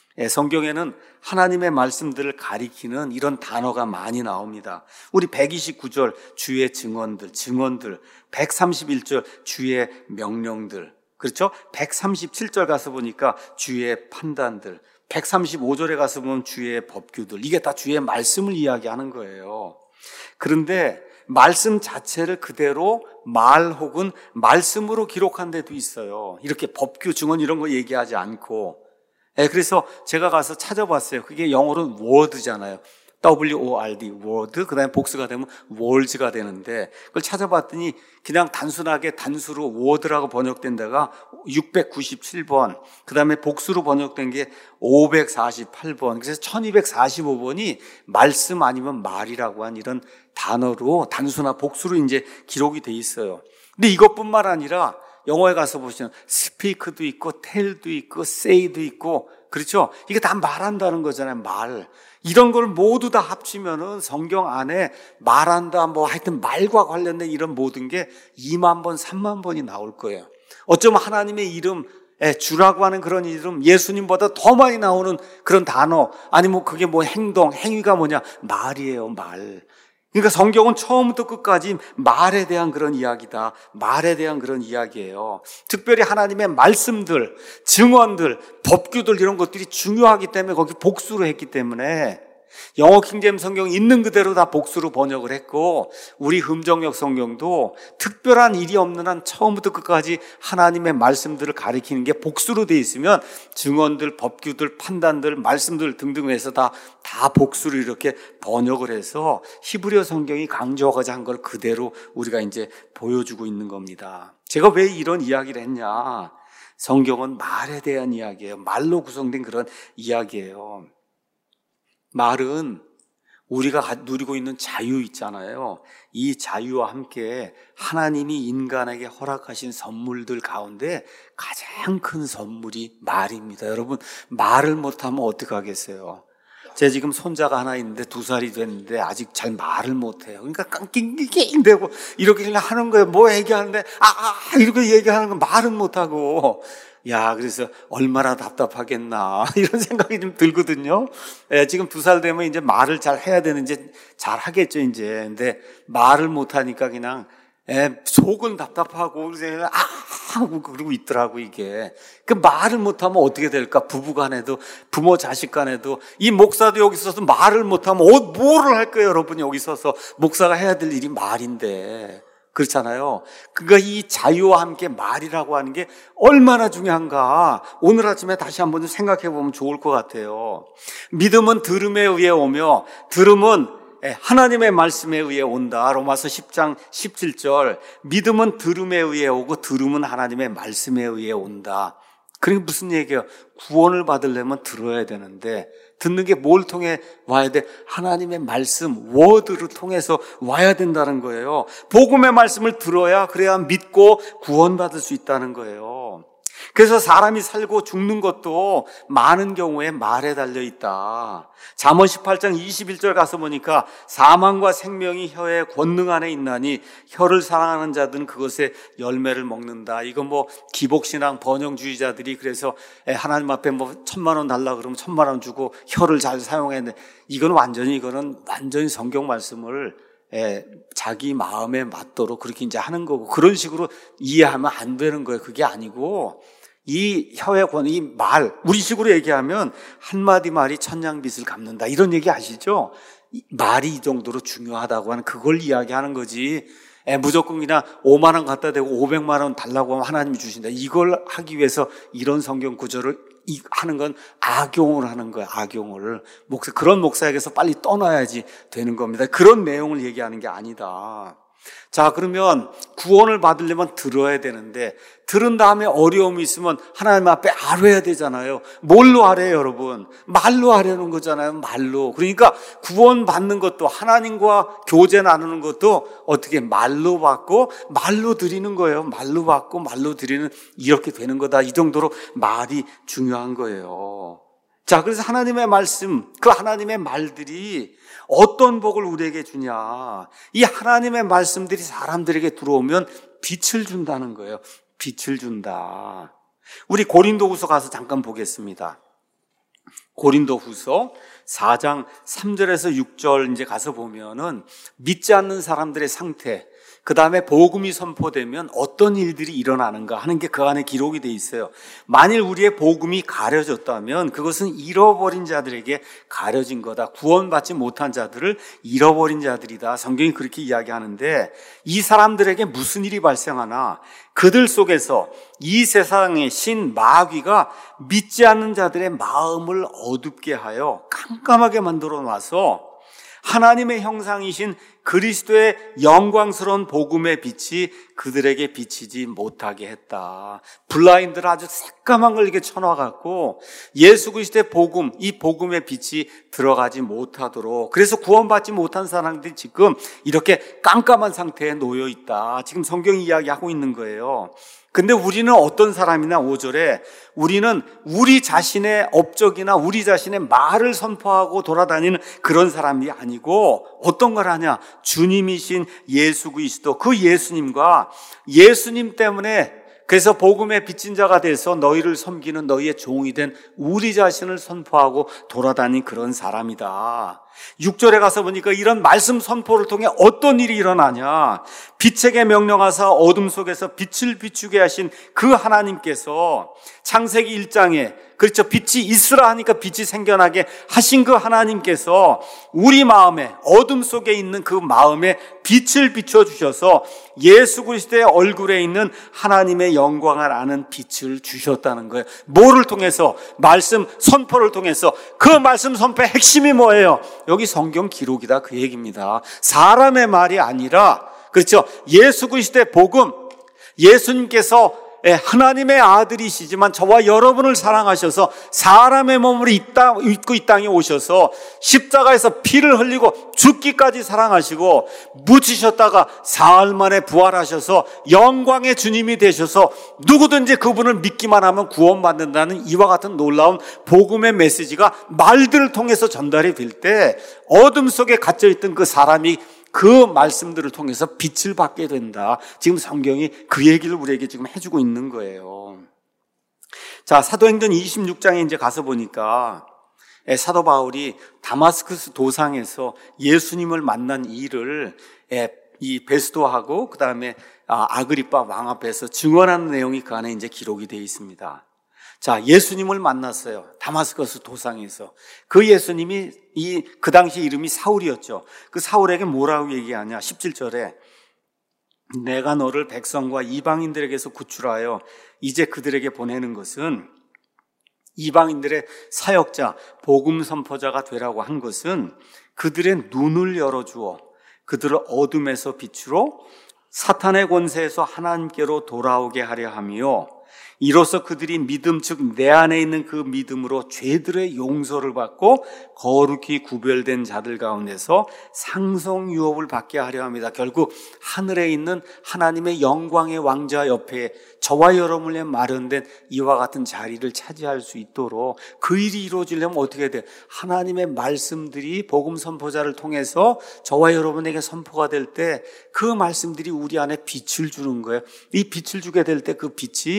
성경에는 하나님의 말씀들을 가리키는 이런 단어가 많이 나옵니다. 우리 백이십구 절 주의 증언들, 증언들, 백삼십일 절 주의 명령들, 그렇죠? 백삼십칠 절 가서 보니까 주의 판단들, 백삼십오 절에 가서 보면 주의 법규들, 이게 다 주의 말씀을 이야기하는 거예요. 그런데 말씀 자체를 그대로 말 혹은 말씀으로 기록한 데도 있어요. 이렇게 법규, 증언 이런 거 얘기하지 않고. 네, 그래서 제가 가서 찾아봤어요. 그게 영어로는 word잖아요. 더블유 오 알 디, word. 그 다음에 복수가 되면 words가 되는데 그걸 찾아봤더니 그냥 단순하게 단수로 word라고 번역된 데가 육백구십칠 번, 그 다음에 복수로 번역된 게 오백사십팔 번, 그래서 천이백사십오 번이 말씀 아니면 말이라고 한 이런 단어로 단수나 복수로 이제 기록이 돼 있어요. 근데 이것뿐만 아니라 영어에 가서 보시면 speak도 있고 tell도 있고 say도 있고, 그렇죠? 이게 다 말한다는 거잖아요. 말. 이런 걸 모두 다 합치면은 성경 안에 말한다, 뭐 하여튼 말과 관련된 이런 모든 게 이만 번, 삼만 번이 나올 거예요. 어쩌면 하나님의 이름, 주라고 하는 그런 이름, 예수님보다 더 많이 나오는 그런 단어, 아니 뭐 그게 뭐 행동, 행위가 뭐냐, 말이에요, 말. 그러니까 성경은 처음부터 끝까지 말에 대한 그런 이야기다. 말에 대한 그런 이야기예요. 특별히 하나님의 말씀들, 증언들, 법규들 이런 것들이 중요하기 때문에 거기 복수로 했기 때문에 영어 킹제임스 성경 있는 그대로 다 복수로 번역을 했고, 우리 흠정역 성경도 특별한 일이 없는 한 처음부터 끝까지 하나님의 말씀들을 가리키는 게 복수로 돼 있으면 증언들, 법규들, 판단들, 말씀들 등등 해서 다, 다 복수로 이렇게 번역을 해서 히브리어 성경이 강조하고자 한 걸 그대로 우리가 이제 보여주고 있는 겁니다. 제가 왜 이런 이야기를 했냐? 성경은 말에 대한 이야기예요. 말로 구성된 그런 이야기예요. 말은 우리가 누리고 있는 자유 있잖아요. 이 자유와 함께 하나님이 인간에게 허락하신 선물들 가운데 가장 큰 선물이 말입니다. 여러분, 말을 못하면 어떡하겠어요? 제가 지금 손자가 하나 있는데 두 살이 됐는데 아직 잘 말을 못해요. 그러니까 낑낑낑대고 이렇게 하는 거예요. 뭐 얘기하는데 아, 아 이렇게 얘기하는 거 말은 못하고. 야, 그래서 얼마나 답답하겠나 이런 생각이 좀 들거든요. 예, 지금 두 살 되면 이제 말을 잘 해야 되는지 잘 하겠죠 이제. 근데 말을 못 하니까 그냥 예, 속은 답답하고 그래서 아 하고 그러고 있더라고 이게. 그 말을 못 하면 어떻게 될까? 부부간에도 부모 자식간에도 이 목사도 여기 있어서 말을 못 하면 어, 뭐를 할 거예요, 여러분 여기 있어서 목사가 해야 될 일이 말인데. 그렇잖아요. 그러니까 이 자유와 함께 말이라고 하는 게 얼마나 중요한가 오늘 아침에 다시 한번 좀 생각해 보면 좋을 것 같아요. 믿음은 들음에 의해 오며 들음은 하나님의 말씀에 의해 온다. 로마서 십 장 십칠 절. 믿음은 들음에 의해 오고 들음은 하나님의 말씀에 의해 온다. 그러니까 무슨 얘기예요? 구원을 받으려면 들어야 되는데 듣는 게 뭘 통해 와야 돼? 하나님의 말씀, 워드를 통해서 와야 된다는 거예요. 복음의 말씀을 들어야 그래야 믿고 구원받을 수 있다는 거예요. 그래서 사람이 살고 죽는 것도 많은 경우에 말에 달려 있다. 잠언 십팔 장 이십일 절 가서 보니까 사망과 생명이 혀의 권능 안에 있나니 혀를 사랑하는 자들은 그것의 열매를 먹는다. 이건 뭐 기복신앙 번영주의자들이 그래서 하나님 앞에 뭐 천만 원 달라 그러면 천만 원 주고 혀를 잘 사용했는데 이건 완전히 이거는 완전히 성경 말씀을 예, 자기 마음에 맞도록 그렇게 이제 하는 거고, 그런 식으로 이해하면 안 되는 거예요. 그게 아니고, 이 혀의 권, 이 말, 우리식으로 얘기하면 한마디 말이 천냥빚을 갚는다, 이런 얘기 아시죠? 말이 이 정도로 중요하다고 하는 그걸 이야기하는 거지. 에, 무조건 그냥 오만 원 갖다 대고 오백만 원 달라고 하면 하나님이 주신다, 이걸 하기 위해서 이런 성경 구절을 하는 건 악용을 하는 거야. 악용을. 목사, 그런 목사에게서 빨리 떠나야지 되는 겁니다. 그런 내용을 얘기하는 게 아니다. 자, 그러면 구원을 받으려면 들어야 되는데, 들은 다음에 어려움이 있으면 하나님 앞에 아뢰야 되잖아요. 뭘로 아뢰요, 여러분? 말로 아뢰는 거잖아요. 말로. 그러니까 구원 받는 것도, 하나님과 교제 나누는 것도 어떻게 말로 받고 말로 드리는 거예요. 말로 받고 말로 드리는, 이렇게 되는 거다. 이 정도로 말이 중요한 거예요. 자, 그래서 하나님의 말씀, 그 하나님의 말들이 어떤 복을 우리에게 주냐. 이 하나님의 말씀들이 사람들에게 들어오면 빛을 준다는 거예요. 빛을 준다. 우리 고린도후서 가서 잠깐 보겠습니다. 고린도후서 사 장 삼 절에서 육 절 이제 가서 보면은 믿지 않는 사람들의 상태, 그 다음에 복음이 선포되면 어떤 일들이 일어나는가 하는 게 그 안에 기록이 돼 있어요. 만일 우리의 복음이 가려졌다면 그것은 잃어버린 자들에게 가려진 거다. 구원받지 못한 자들을 잃어버린 자들이다. 성경이 그렇게 이야기하는데, 이 사람들에게 무슨 일이 발생하나, 그들 속에서 이 세상의 신 마귀가 믿지 않는 자들의 마음을 어둡게 하여 깜깜하게 만들어 놔서 하나님의 형상이신 그리스도의 영광스러운 복음의 빛이 그들에게 비치지 못하게 했다. 블라인드를 아주 새까만 걸 이렇게 쳐놔갖고 예수 그리스도의 복음, 이 복음의 빛이 들어가지 못하도록, 그래서 구원받지 못한 사람들이 지금 이렇게 깜깜한 상태에 놓여 있다. 지금 성경이 이야기하고 있는 거예요. 근데 우리는 어떤 사람이나 오 절에 우리는 우리 자신의 업적이나 우리 자신의 말을 선포하고 돌아다니는 그런 사람이 아니고 어떤 걸 하냐? 주님이신 예수 그리스도, 그 예수님과 예수님 때문에, 그래서 복음의 빚진 자가 돼서 너희를 섬기는 너희의 종이 된 우리 자신을 선포하고 돌아다닌 그런 사람이다. 육 절에 가서 보니까 이런 말씀 선포를 통해 어떤 일이 일어나냐? 빛에게 명령하사 어둠 속에서 빛을 비추게 하신 그 하나님께서 창세기 일 장에, 그렇죠, 빛이 있으라 하니까 빛이 생겨나게 하신 그 하나님께서 우리 마음에, 어둠 속에 있는 그 마음에 빛을 비춰주셔서 예수 그리스도의 얼굴에 있는 하나님의 영광을 아는 빛을 주셨다는 거예요. 뭐를 통해서? 말씀 선포를 통해서. 그 말씀 선포의 핵심이 뭐예요? 여기 성경 기록이다, 그 얘기입니다. 사람의 말이 아니라, 그렇죠, 예수 그리스도의 복음, 예수님께서 하나님의 아들이시지만 저와 여러분을 사랑하셔서 사람의 몸을 입고 이 땅에 오셔서 십자가에서 피를 흘리고 죽기까지 사랑하시고 묻히셨다가 사흘 만에 부활하셔서 영광의 주님이 되셔서 누구든지 그분을 믿기만 하면 구원받는다는 이와 같은 놀라운 복음의 메시지가 말들을 통해서 전달이 될 때 어둠 속에 갇혀있던 그 사람이 그 말씀들을 통해서 빛을 받게 된다. 지금 성경이 그 얘기를 우리에게 지금 해주고 있는 거예요. 자, 사도행전 이십육 장에 이제 가서 보니까 사도 바울이 다마스쿠스 도상에서 예수님을 만난 일을 이 베스도하고 그 다음에 아그리빠 왕 앞에서 증언하는 내용이 그 안에 이제 기록이 되어 있습니다. 자, 예수님을 만났어요. 다마스커스 도상에서. 그 예수님이 이 그 당시 이름이 사울이었죠. 그 사울에게 뭐라고 얘기하냐? 십칠 절에 내가 너를 백성과 이방인들에게서 구출하여 이제 그들에게 보내는 것은, 이방인들의 사역자, 복음 선포자가 되라고 한 것은 그들의 눈을 열어주어 그들을 어둠에서 빛으로 사탄의 권세에서 하나님께로 돌아오게 하려 하며, 이로써 그들이 믿음, 즉 내 안에 있는 그 믿음으로 죄들의 용서를 받고 거룩히 구별된 자들 가운데서 상속 유업을 받게 하려 합니다. 결국 하늘에 있는 하나님의 영광의 왕자 옆에 저와 여러분의 마련된 이와 같은 자리를 차지할 수 있도록, 그 일이 이루어지려면 어떻게 돼? 하나님의 말씀들이 복음 선포자를 통해서 저와 여러분에게 선포가 될 때 그 말씀들이 우리 안에 빛을 주는 거예요. 이 빛을 주게 될 때 그 빛이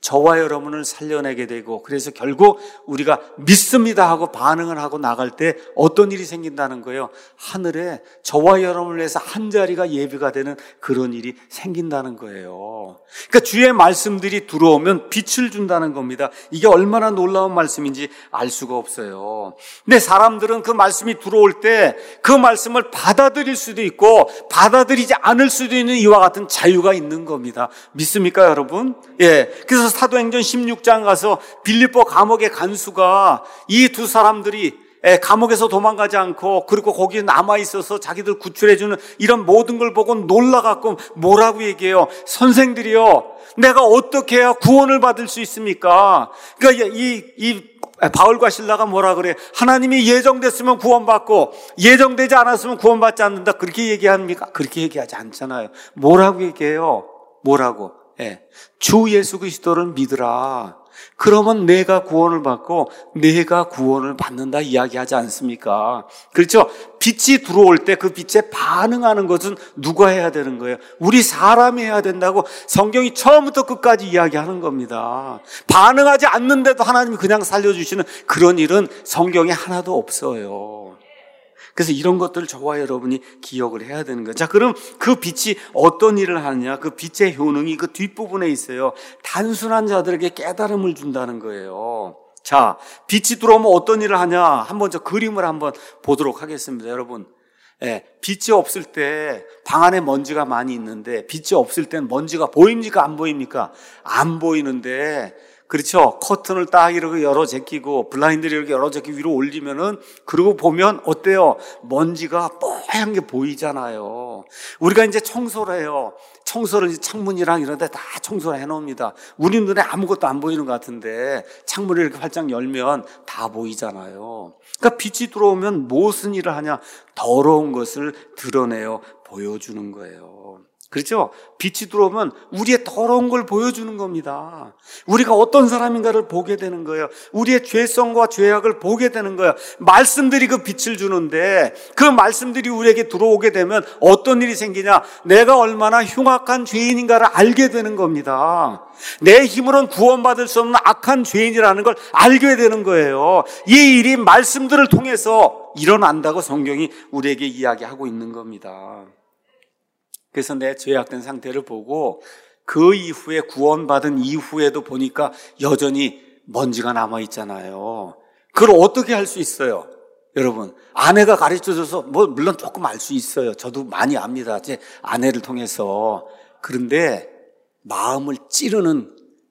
저와 여러분을 살려내게 되고, 그래서 결국 우리가 믿습니다 하고 반응을 하고 나갈 때 어떤 일이 생긴다는 거예요. 하늘에 저와 여러분을 위해서 한 자리가 예비가 되는 그런 일이 생긴다는 거예요. 그러니까 주의 말씀들이 들어오면 빛을 준다는 겁니다. 이게 얼마나 놀라운 말씀인지 알 수가 없어요. 근데 사람들은 그 말씀이 들어올 때 그 말씀을 받아들일 수도 있고 받아들이지 않을 수도 있는 이와 같은 자유가 있는 겁니다. 믿습니까, 여러분? 예. 그래서 사도행전 십육 장 가서 빌립보 감옥의 간수가 이 두 사람들이 감옥에서 도망가지 않고 그리고 거기에 남아있어서 자기들 구출해주는 이런 모든 걸 보고 놀라갖고 뭐라고 얘기해요? 선생들이요, 내가 어떻게 해야 구원을 받을 수 있습니까? 그러니까 이, 이 바울과 실라가 뭐라 그래? 하나님이 예정됐으면 구원받고 예정되지 않았으면 구원받지 않는다, 그렇게 얘기합니까? 그렇게 얘기하지 않잖아요. 뭐라고 얘기해요? 뭐라고? 예. 주 예수 그리스도를 믿으라. 그러면 내가 구원을 받고 내가 구원을 받는다 이야기하지 않습니까? 그렇죠? 빛이 들어올 때 그 빛에 반응하는 것은 누가 해야 되는 거예요? 우리 사람이 해야 된다고 성경이 처음부터 끝까지 이야기하는 겁니다. 반응하지 않는데도 하나님이 그냥 살려주시는 그런 일은 성경에 하나도 없어요. 그래서 이런 것들을 저와 여러분이 기억을 해야 되는 거예요. 자, 그럼 그 빛이 어떤 일을 하느냐? 그 빛의 효능이 그 뒷부분에 있어요. 단순한 자들에게 깨달음을 준다는 거예요. 자, 빛이 들어오면 어떤 일을 하냐? 한번 저 그림을 한번 보도록 하겠습니다. 여러분, 예, 빛이 없을 때 방 안에 먼지가 많이 있는데 빛이 없을 땐 먼지가 보입니까? 안 보입니까? 안 보이는데, 그렇죠? 커튼을 딱 이렇게 열어 제끼고 블라인드를 이렇게 열어 제끼고 위로 올리면은, 그러고 보면 어때요? 먼지가 뽀얀 게 보이잖아요. 우리가 이제 청소를 해요. 청소를 이제 창문이랑 이런 데 다 청소를 해놓습니다. 우리 눈에 아무것도 안 보이는 것 같은데 창문을 이렇게 활짝 열면 다 보이잖아요. 그러니까 빛이 들어오면 무슨 일을 하냐? 더러운 것을 드러내어 보여주는 거예요. 그렇죠? 빛이 들어오면 우리의 더러운 걸 보여주는 겁니다. 우리가 어떤 사람인가를 보게 되는 거예요. 우리의 죄성과 죄악을 보게 되는 거예요. 말씀들이 그 빛을 주는데 그 말씀들이 우리에게 들어오게 되면 어떤 일이 생기냐? 내가 얼마나 흉악한 죄인인가를 알게 되는 겁니다. 내 힘으로는 구원받을 수 없는 악한 죄인이라는 걸 알게 되는 거예요. 이 일이 말씀들을 통해서 일어난다고 성경이 우리에게 이야기하고 있는 겁니다. 그래서 내 죄악된 상태를 보고 그 이후에 구원받은 이후에도 보니까 여전히 먼지가 남아있잖아요. 그걸 어떻게 할 수 있어요? 여러분, 아내가 가르쳐줘서 뭐 물론 조금 알 수 있어요. 저도 많이 압니다, 제 아내를 통해서. 그런데 마음을 찌르는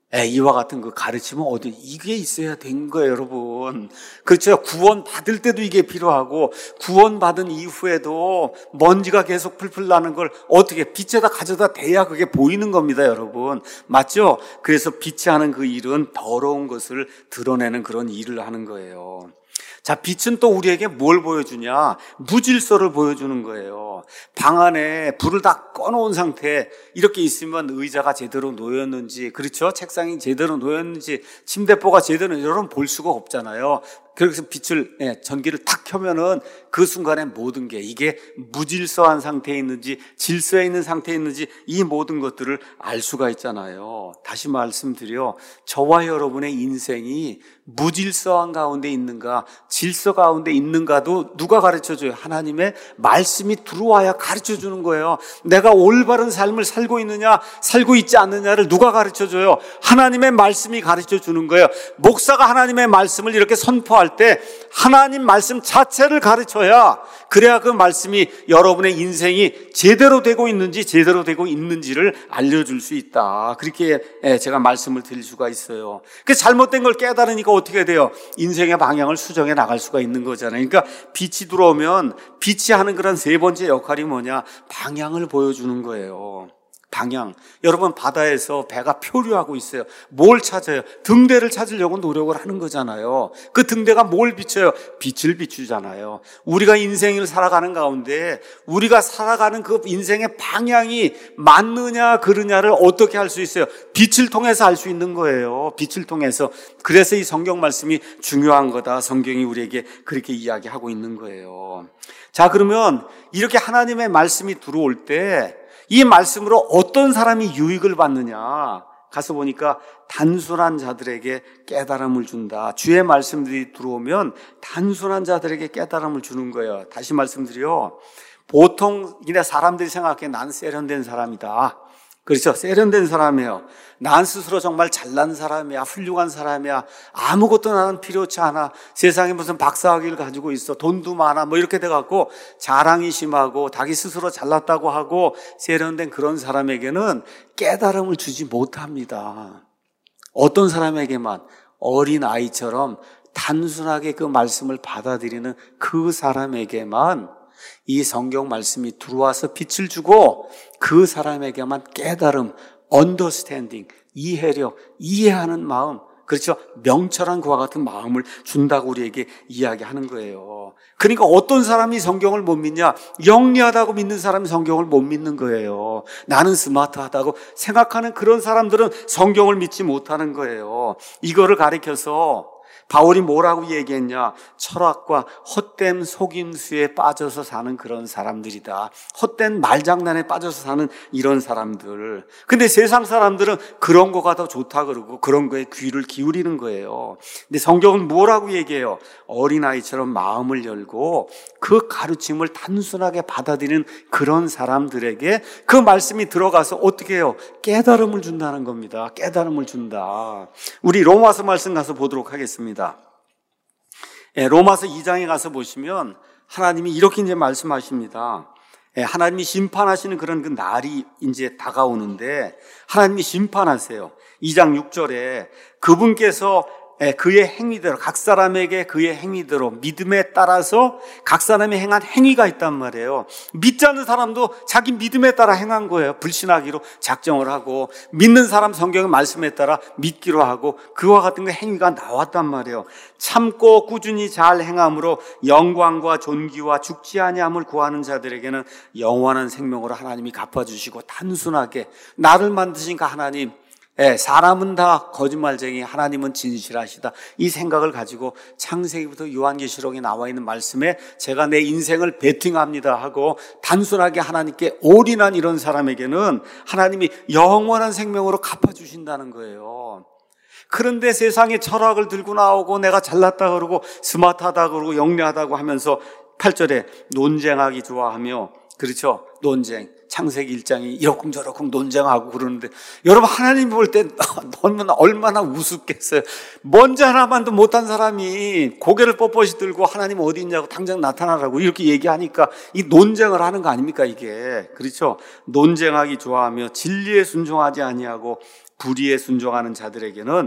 이와 같은 그 가르침은 어디 이게 있어야 된 거예요, 여러분. 그렇죠? 구원 받을 때도 이게 필요하고 구원 받은 이후에도 먼지가 계속 풀풀 나는 걸 어떻게 빛에다 가져다 대야 그게 보이는 겁니다, 여러분. 맞죠? 그래서 빛이 하는 그 일은 더러운 것을 드러내는 그런 일을 하는 거예요. 자, 빛은 또 우리에게 뭘 보여주냐? 무질서를 보여주는 거예요. 방 안에 불을 다 꺼놓은 상태에 이렇게 있으면 의자가 제대로 놓였는지, 그렇죠? 책상이 제대로 놓였는지, 침대포가 제대로, 여러분 볼 수가 없잖아요. 그래서 빛을, 예, 전기를 탁 켜면은 그 순간에 모든 게 이게 무질서한 상태에 있는지 질서에 있는 상태에 있는지 이 모든 것들을 알 수가 있잖아요. 다시 말씀드려, 저와 여러분의 인생이 무질서한 가운데 있는가 질서 가운데 있는가도 누가 가르쳐줘요? 하나님의 말씀이 들어와야 가르쳐주는 거예요. 내가 올바른 삶을 살고 있느냐 살고 있지 않느냐를 누가 가르쳐줘요? 하나님의 말씀이 가르쳐주는 거예요. 목사가 하나님의 말씀을 이렇게 선포할 때 하나님 말씀 자체를 가르쳐야, 그래야 그 말씀이 여러분의 인생이 제대로 되고 있는지 제대로 되고 있는지를 알려줄 수 있다. 그렇게 제가 말씀을 드릴 수가 있어요. 그 잘못된 걸 깨달으니까 어떻게 돼요? 인생의 방향을 수정해 나갈 수가 있는 거잖아요. 그러니까 빛이 들어오면 빛이 하는 그런 세 번째 역할이 뭐냐? 방향을 보여주는 거예요. 방향. 여러분, 바다에서 배가 표류하고 있어요. 뭘 찾아요? 등대를 찾으려고 노력을 하는 거잖아요. 그 등대가 뭘 비춰요? 빛을 비추잖아요. 우리가 인생을 살아가는 가운데 우리가 살아가는 그 인생의 방향이 맞느냐 그르냐를 어떻게 할 수 있어요? 빛을 통해서 알 수 있는 거예요. 빛을 통해서. 그래서 이 성경 말씀이 중요한 거다. 성경이 우리에게 그렇게 이야기하고 있는 거예요. 자, 그러면 이렇게 하나님의 말씀이 들어올 때 이 말씀으로 어떤 사람이 유익을 받느냐? 가서 보니까 단순한 자들에게 깨달음을 준다. 주의 말씀들이 들어오면 단순한 자들에게 깨달음을 주는 거예요. 다시 말씀드려. 보통 그냥 사람들이 생각해 난 세련된 사람이다. 그렇죠? 세련된 사람이에요. 난 스스로 정말 잘난 사람이야. 훌륭한 사람이야. 아무것도 나는 필요치 않아. 세상에 무슨 박사학위를 가지고 있어. 돈도 많아. 뭐 이렇게 돼갖고 자랑이 심하고 자기 스스로 잘났다고 하고 세련된 그런 사람에게는 깨달음을 주지 못합니다. 어떤 사람에게만 어린 아이처럼 단순하게 그 말씀을 받아들이는 그 사람에게만 이 성경 말씀이 들어와서 빛을 주고 그 사람에게만 깨달음, 언더스탠딩, 이해력, 이해하는 마음, 그렇죠? 명철한 그와 같은 마음을 준다고 우리에게 이야기하는 거예요. 그러니까 어떤 사람이 성경을 못 믿냐? 영리하다고 믿는 사람이 성경을 못 믿는 거예요. 나는 스마트하다고 생각하는 그런 사람들은 성경을 믿지 못하는 거예요. 이거를 가리켜서 바울이 뭐라고 얘기했냐? 철학과 헛된 속임수에 빠져서 사는 그런 사람들이다. 헛된 말장난에 빠져서 사는 이런 사람들. 근데 세상 사람들은 그런 거가 더 좋다 그러고 그런 거에 귀를 기울이는 거예요. 근데 성경은 뭐라고 얘기해요? 어린아이처럼 마음을 열고 그 가르침을 단순하게 받아들이는 그런 사람들에게 그 말씀이 들어가서 어떻게 해요? 깨달음을 준다는 겁니다. 깨달음을 준다. 우리 로마서 말씀 가서 보도록 하겠습니다. 예, 로마서 이 장에 가서 보시면 하나님이 이렇게 이제 말씀하십니다. 예, 하나님이 심판하시는 그런 그 날이 이제 다가오는데 하나님이 심판하세요. 이 장 육 절에 그분께서 그의 행위대로 각 사람에게 그의 행위대로 믿음에 따라서 각 사람이 행한 행위가 있단 말이에요. 믿지 않는 사람도 자기 믿음에 따라 행한 거예요. 불신하기로 작정을 하고 믿는 사람 성경의 말씀에 따라 믿기로 하고 그와 같은 그 행위가 나왔단 말이에요. 참고 꾸준히 잘 행함으로 영광과 존귀와 죽지 아니함을 구하는 자들에게는 영원한 생명으로 하나님이 갚아주시고 단순하게 나를 만드신 그 하나님, 예, 사람은 다 거짓말쟁이, 하나님은 진실하시다. 이 생각을 가지고 창세기부터 요한계시록에 나와 있는 말씀에 제가 내 인생을 베팅합니다 하고 단순하게 하나님께 올인한 이런 사람에게는 하나님이 영원한 생명으로 갚아주신다는 거예요. 그런데 세상에 철학을 들고 나오고 내가 잘났다 그러고 스마트하다 그러고 영리하다고 하면서 팔 절에 논쟁하기 좋아하며, 그렇죠? 논쟁. 창세기 일 장이 이러쿵저러쿵 논쟁하고 그러는데 여러분 하나님 볼 때 얼마나 얼마나 우습겠어요. 먼저 하나만도 못한 사람이 고개를 뻣뻣이 들고 하나님 어디 있냐고 당장 나타나라고 이렇게 얘기하니까 이 논쟁을 하는 거 아닙니까 이게. 그렇죠? 논쟁하기 좋아하며 진리에 순종하지 아니하고 불의에 순종하는 자들에게는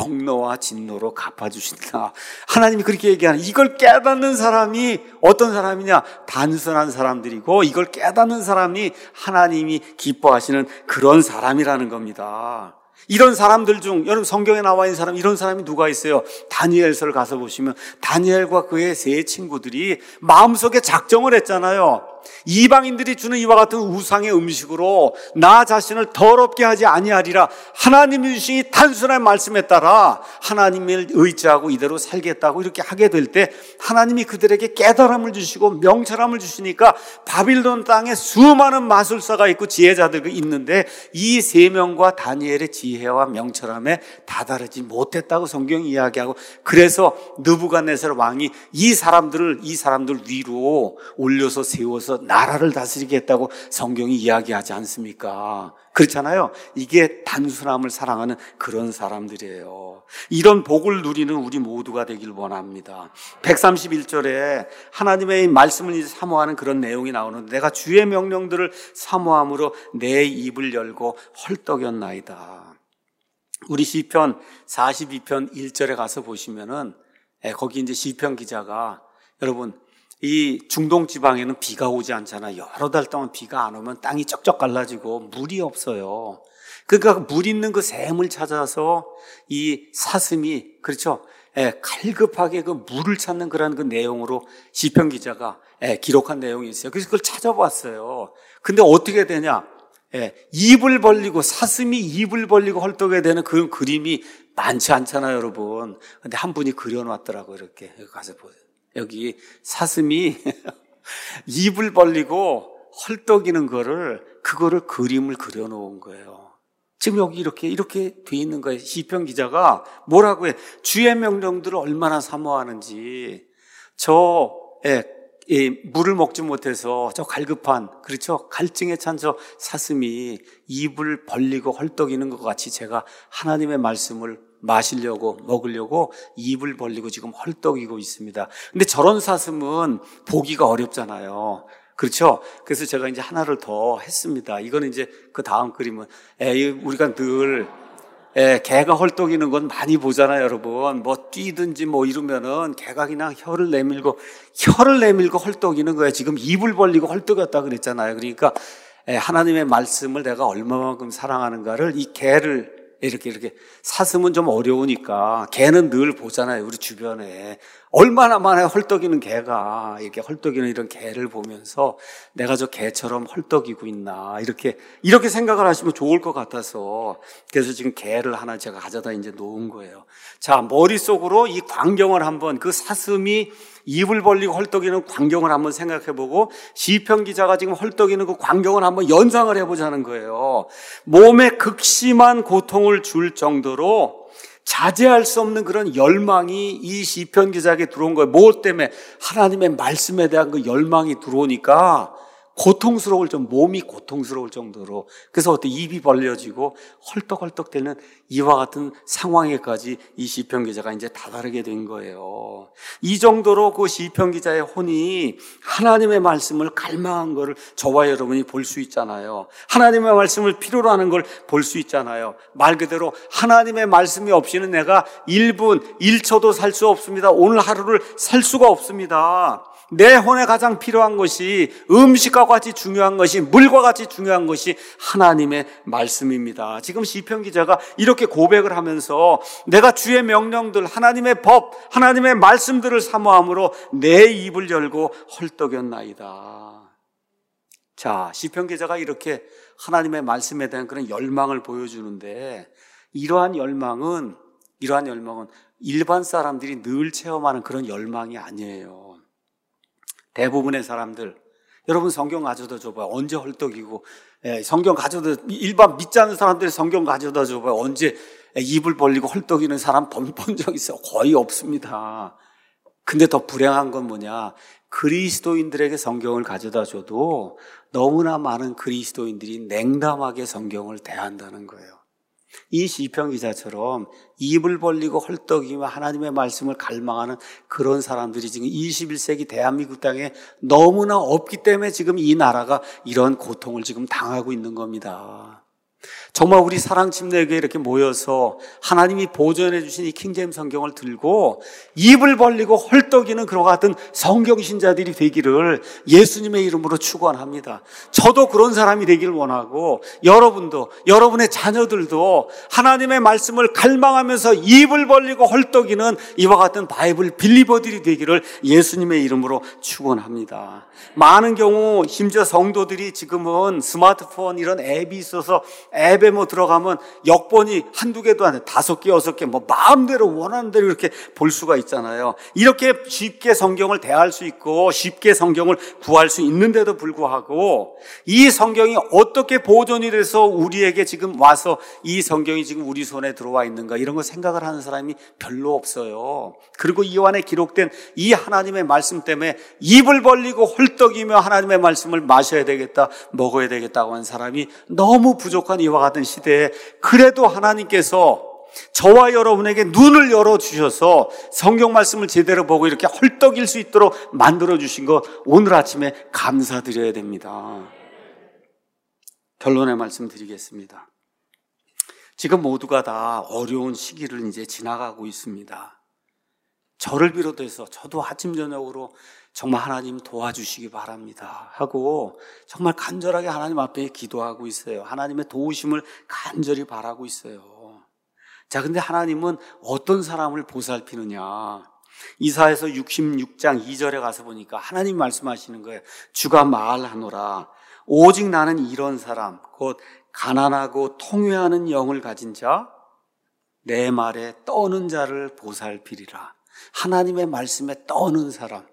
경노와 진노로 갚아주신다. 하나님이 그렇게 얘기하는, 이걸 깨닫는 사람이 어떤 사람이냐? 단순한 사람들이고 이걸 깨닫는 사람이 하나님이 기뻐하시는 그런 사람이라는 겁니다. 이런 사람들 중 여러분 성경에 나와 있는 사람, 이런 사람이 누가 있어요? 다니엘서를 가서 보시면 다니엘과 그의 세 친구들이 마음속에 작정을 했잖아요. 이방인들이 주는 이와 같은 우상의 음식으로 나 자신을 더럽게 하지 아니하리라. 하나님이 주신 이 단순한 말씀에 따라 하나님을 의지하고 이대로 살겠다고 이렇게 하게 될 때 하나님이 그들에게 깨달음을 주시고 명철함을 주시니까 바빌론 땅에 수많은 마술사가 있고 지혜자들이 있는데 이 세 명과 다니엘의 지혜와 명철함에 다다르지 못했다고 성경이 이야기하고, 그래서 느부갓네살 왕이 이 사람들을 이 사람들 위로 올려서 세워서 나라를 다스리겠다고 성경이 이야기하지 않습니까? 그렇잖아요. 이게 단순함을 사랑하는 그런 사람들이에요. 이런 복을 누리는 우리 모두가 되길 원합니다. 백삼십일 절에 하나님의 말씀을 이제 사모하는 그런 내용이 나오는데 내가 주의 명령들을 사모함으로 내 입을 열고 헐떡였나이다. 우리 시편 사십이 편 일 절에 가서 보시면은 거기 이제 시편 기자가, 여러분 이 중동 지방에는 비가 오지 않잖아. 여러 달 동안 비가 안 오면 땅이 쩍쩍 갈라지고 물이 없어요. 그러니까 물 있는 그 샘을 찾아서 이 사슴이, 그렇죠? 예, 갈급하게 그 물을 찾는 그런 그 내용으로 시편 기자가 예, 기록한 내용이 있어요. 그래서 그걸 찾아봤어요. 근데 어떻게 되냐? 예, 입을 벌리고 사슴이 입을 벌리고 헐떡게 되는 그런 그림이 많지 않잖아요, 여러분. 근데 한 분이 그려놨더라고요. 이렇게 여기 가서 보세요. 여기 사슴이 입을 벌리고 헐떡이는 거를, 그거를 그림을 그려놓은 거예요. 지금 여기 이렇게 이렇게 돼 있는 거예요. 시편 기자가 뭐라고 해? 주의 명령들을 얼마나 사모하는지. 저 예, 예, 물을 먹지 못해서 저 갈급한, 그렇죠? 갈증에 찬 저 사슴이 입을 벌리고 헐떡이는 것 같이 제가 하나님의 말씀을 마시려고 먹으려고 입을 벌리고 지금 헐떡이고 있습니다. 근데 저런 사슴은 보기가 어렵잖아요. 그렇죠? 그래서 제가 이제 하나를 더 했습니다. 이거는 이제 그 다음 그림은, 에, 우리가 늘, 에, 개가 헐떡이는 건 많이 보잖아요, 여러분. 뭐 뛰든지 뭐 이러면은 개가 그냥 혀를 내밀고, 혀를 내밀고 헐떡이는 거예요. 지금 입을 벌리고 헐떡였다 그랬잖아요. 그러니까, 에, 하나님의 말씀을 내가 얼마만큼 사랑하는가를 이 개를 이렇게 이렇게 사슴은 좀 어려우니까 개는 늘 보잖아요. 우리 주변에 얼마나 많아요. 헐떡이는 개가 이렇게 헐떡이는 이런 개를 보면서 내가 저 개처럼 헐떡이고 있나 이렇게 이렇게 생각을 하시면 좋을 것 같아서 그래서 지금 개를 하나 제가 가져다 이제 놓은 거예요. 자, 머릿속으로 이 광경을 한번 그 사슴이 입을 벌리고 헐떡이는 광경을 한번 생각해보고 시편 기자가 지금 헐떡이는 그 광경을 한번 연상을 해보자는 거예요. 몸에 극심한 고통을 줄 정도로 자제할 수 없는 그런 열망이 이 시편 기자에게 들어온 거예요. 뭐 때문에? 하나님의 말씀에 대한 그 열망이 들어오니까 고통스러울 정 몸이 고통스러울 정도로. 그래서 어때 입이 벌려지고 헐떡헐떡 되는 이와 같은 상황에까지 이 시편 기자가 이제 다다르게 된 거예요. 이 정도로 그 시편 기자의 혼이 하나님의 말씀을 갈망한 거를 저와 여러분이 볼 수 있잖아요. 하나님의 말씀을 필요로 하는 걸 볼 수 있잖아요. 말 그대로 하나님의 말씀이 없이는 내가 일 분, 일 초도 살 수 없습니다. 오늘 하루를 살 수가 없습니다. 내 혼에 가장 필요한 것이 음식과 같이 중요한 것이 물과 같이 중요한 것이 하나님의 말씀입니다. 지금 시편 기자가 이렇게 고백을 하면서 내가 주의 명령들, 하나님의 법, 하나님의 말씀들을 사모함으로 내 입을 열고 헐떡였나이다. 자, 시편 기자가 이렇게 하나님의 말씀에 대한 그런 열망을 보여주는데 이러한 열망은 이러한 열망은 일반 사람들이 늘 체험하는 그런 열망이 아니에요. 대부분의 사람들, 여러분 성경 가져다 줘봐요. 언제 헐떡이고, 예, 성경 가져다, 일반 믿지 않는 사람들이 성경 가져다 줘봐요. 언제 입을 벌리고 헐떡이는 사람 본 적 있어요? 거의 없습니다. 근데 더 불행한 건 뭐냐? 그리스도인들에게 성경을 가져다 줘도 너무나 많은 그리스도인들이 냉담하게 성경을 대한다는 거예요. 이 시편 기자처럼 입을 벌리고 헐떡이며 하나님의 말씀을 갈망하는 그런 사람들이 지금 이십일 세기 대한민국 땅에 너무나 없기 때문에 지금 이 나라가 이런 고통을 지금 당하고 있는 겁니다. 정말 우리 사랑 침례교회 이렇게 모여서 하나님이 보존해 주신 이 킹제임스 성경을 들고 입을 벌리고 헐떡이는 그와 같은 성경 신자들이 되기를 예수님의 이름으로 축원합니다. 저도 그런 사람이 되기를 원하고 여러분도, 여러분의 자녀들도 하나님의 말씀을 갈망하면서 입을 벌리고 헐떡이는 이와 같은 바이블 빌리버들이 되기를 예수님의 이름으로 축원합니다. 많은 경우 심지어 성도들이 지금은 스마트폰 이런 앱이 있어서 앱에 뭐 들어가면 역번이 한두 개도 아니라 다섯 개, 여섯 개, 뭐 마음대로 원하는 대로 이렇게 볼 수가 있잖아요. 이렇게 쉽게 성경을 대할 수 있고 쉽게 성경을 구할 수 있는데도 불구하고 이 성경이 어떻게 보존이 돼서 우리에게 지금 와서 이 성경이 지금 우리 손에 들어와 있는가 이런 거 생각을 하는 사람이 별로 없어요. 그리고 이 안에 기록된 이 하나님의 말씀 때문에 입을 벌리고 헐떡이며 하나님의 말씀을 마셔야 되겠다, 먹어야 되겠다고 하는 사람이 너무 부족한 이와 같은 시대에 그래도 하나님께서 저와 여러분에게 눈을 열어주셔서 성경 말씀을 제대로 보고 이렇게 헐떡일 수 있도록 만들어주신 것 오늘 아침에 감사드려야 됩니다. 결론의 말씀 드리겠습니다. 지금 모두가 다 어려운 시기를 이제 지나가고 있습니다. 저를 비롯해서 저도 아침 저녁으로 정말 하나님 도와주시기 바랍니다 하고 정말 간절하게 하나님 앞에 기도하고 있어요. 하나님의 도우심을 간절히 바라고 있어요. 자, 근데 하나님은 어떤 사람을 보살피느냐? 이사야서 육십육 장 이 절에 가서 보니까 하나님 말씀하시는 거예요. 주가 말하노라. 오직 나는 이런 사람, 곧 가난하고 통회하는 영을 가진 자, 내 말에 떠는 자를 보살피리라. 하나님의 말씀에 떠는 사람,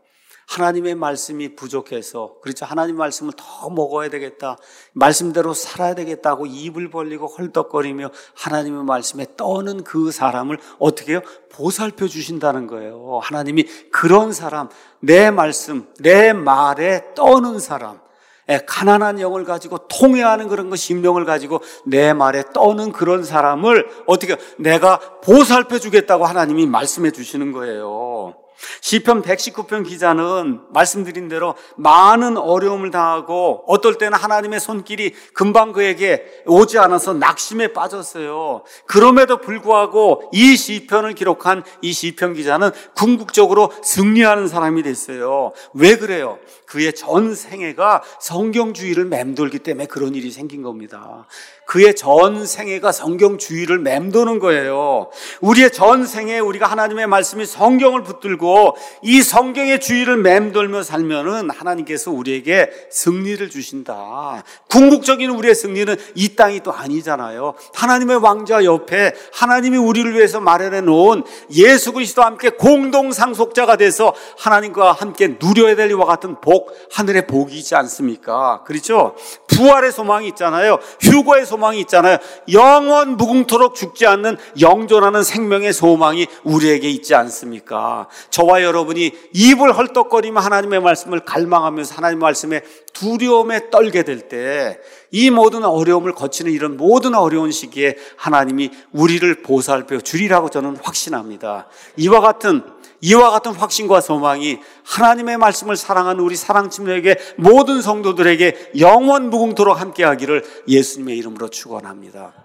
하나님의 말씀이 부족해서, 그렇죠, 하나님 말씀을 더 먹어야 되겠다, 말씀대로 살아야 되겠다고 입을 벌리고 헐떡거리며 하나님의 말씀에 떠는 그 사람을 어떻게 해요? 보살펴 주신다는 거예요. 하나님이 그런 사람, 내 말씀, 내 말에 떠는 사람, 가난한 영을 가지고 통회하는 그런 그 심령을 가지고 내 말에 떠는 그런 사람을 어떻게 내가 보살펴 주겠다고 하나님이 말씀해 주시는 거예요. 시편 백십구 편 기자는 말씀드린 대로 많은 어려움을 당하고 어떨 때는 하나님의 손길이 금방 그에게 오지 않아서 낙심에 빠졌어요. 그럼에도 불구하고 이 시편을 기록한 이 시편 기자는 궁극적으로 승리하는 사람이 됐어요. 왜 그래요? 그의 전 생애가 성경주의를 맴돌기 때문에 그런 일이 생긴 겁니다. 그의 전 생애가 성경주의를 맴도는 거예요. 우리의 전 생애에 우리가 하나님의 말씀이 성경을 붙들고 이 성경의 주의를 맴돌며 살면은 하나님께서 우리에게 승리를 주신다. 궁극적인 우리의 승리는 이 땅이 또 아니잖아요. 하나님의 왕자 옆에 하나님이 우리를 위해서 마련해 놓은 예수 그리스도와 함께 공동 상속자가 돼서 하나님과 함께 누려야 될 이와 같은 복, 하늘의 복이지 않습니까? 그렇죠? 부활의 소망이 있잖아요. 휴거의 소망이 있잖아요. 영원 무궁토록 죽지 않는 영존하는 생명의 소망이 우리에게 있지 않습니까? 저와 여러분이 입을 헐떡거리며 하나님의 말씀을 갈망하면서 하나님의 말씀에 두려움에 떨게 될 때 이 모든 어려움을 거치는 이런 모든 어려운 시기에 하나님이 우리를 보살펴 주리라고 저는 확신합니다. 이와 같은 이와 같은 확신과 소망이 하나님의 말씀을 사랑하는 우리 사랑팀에게 모든 성도들에게 영원 무궁토록 함께하기를 예수님의 이름으로 축원합니다.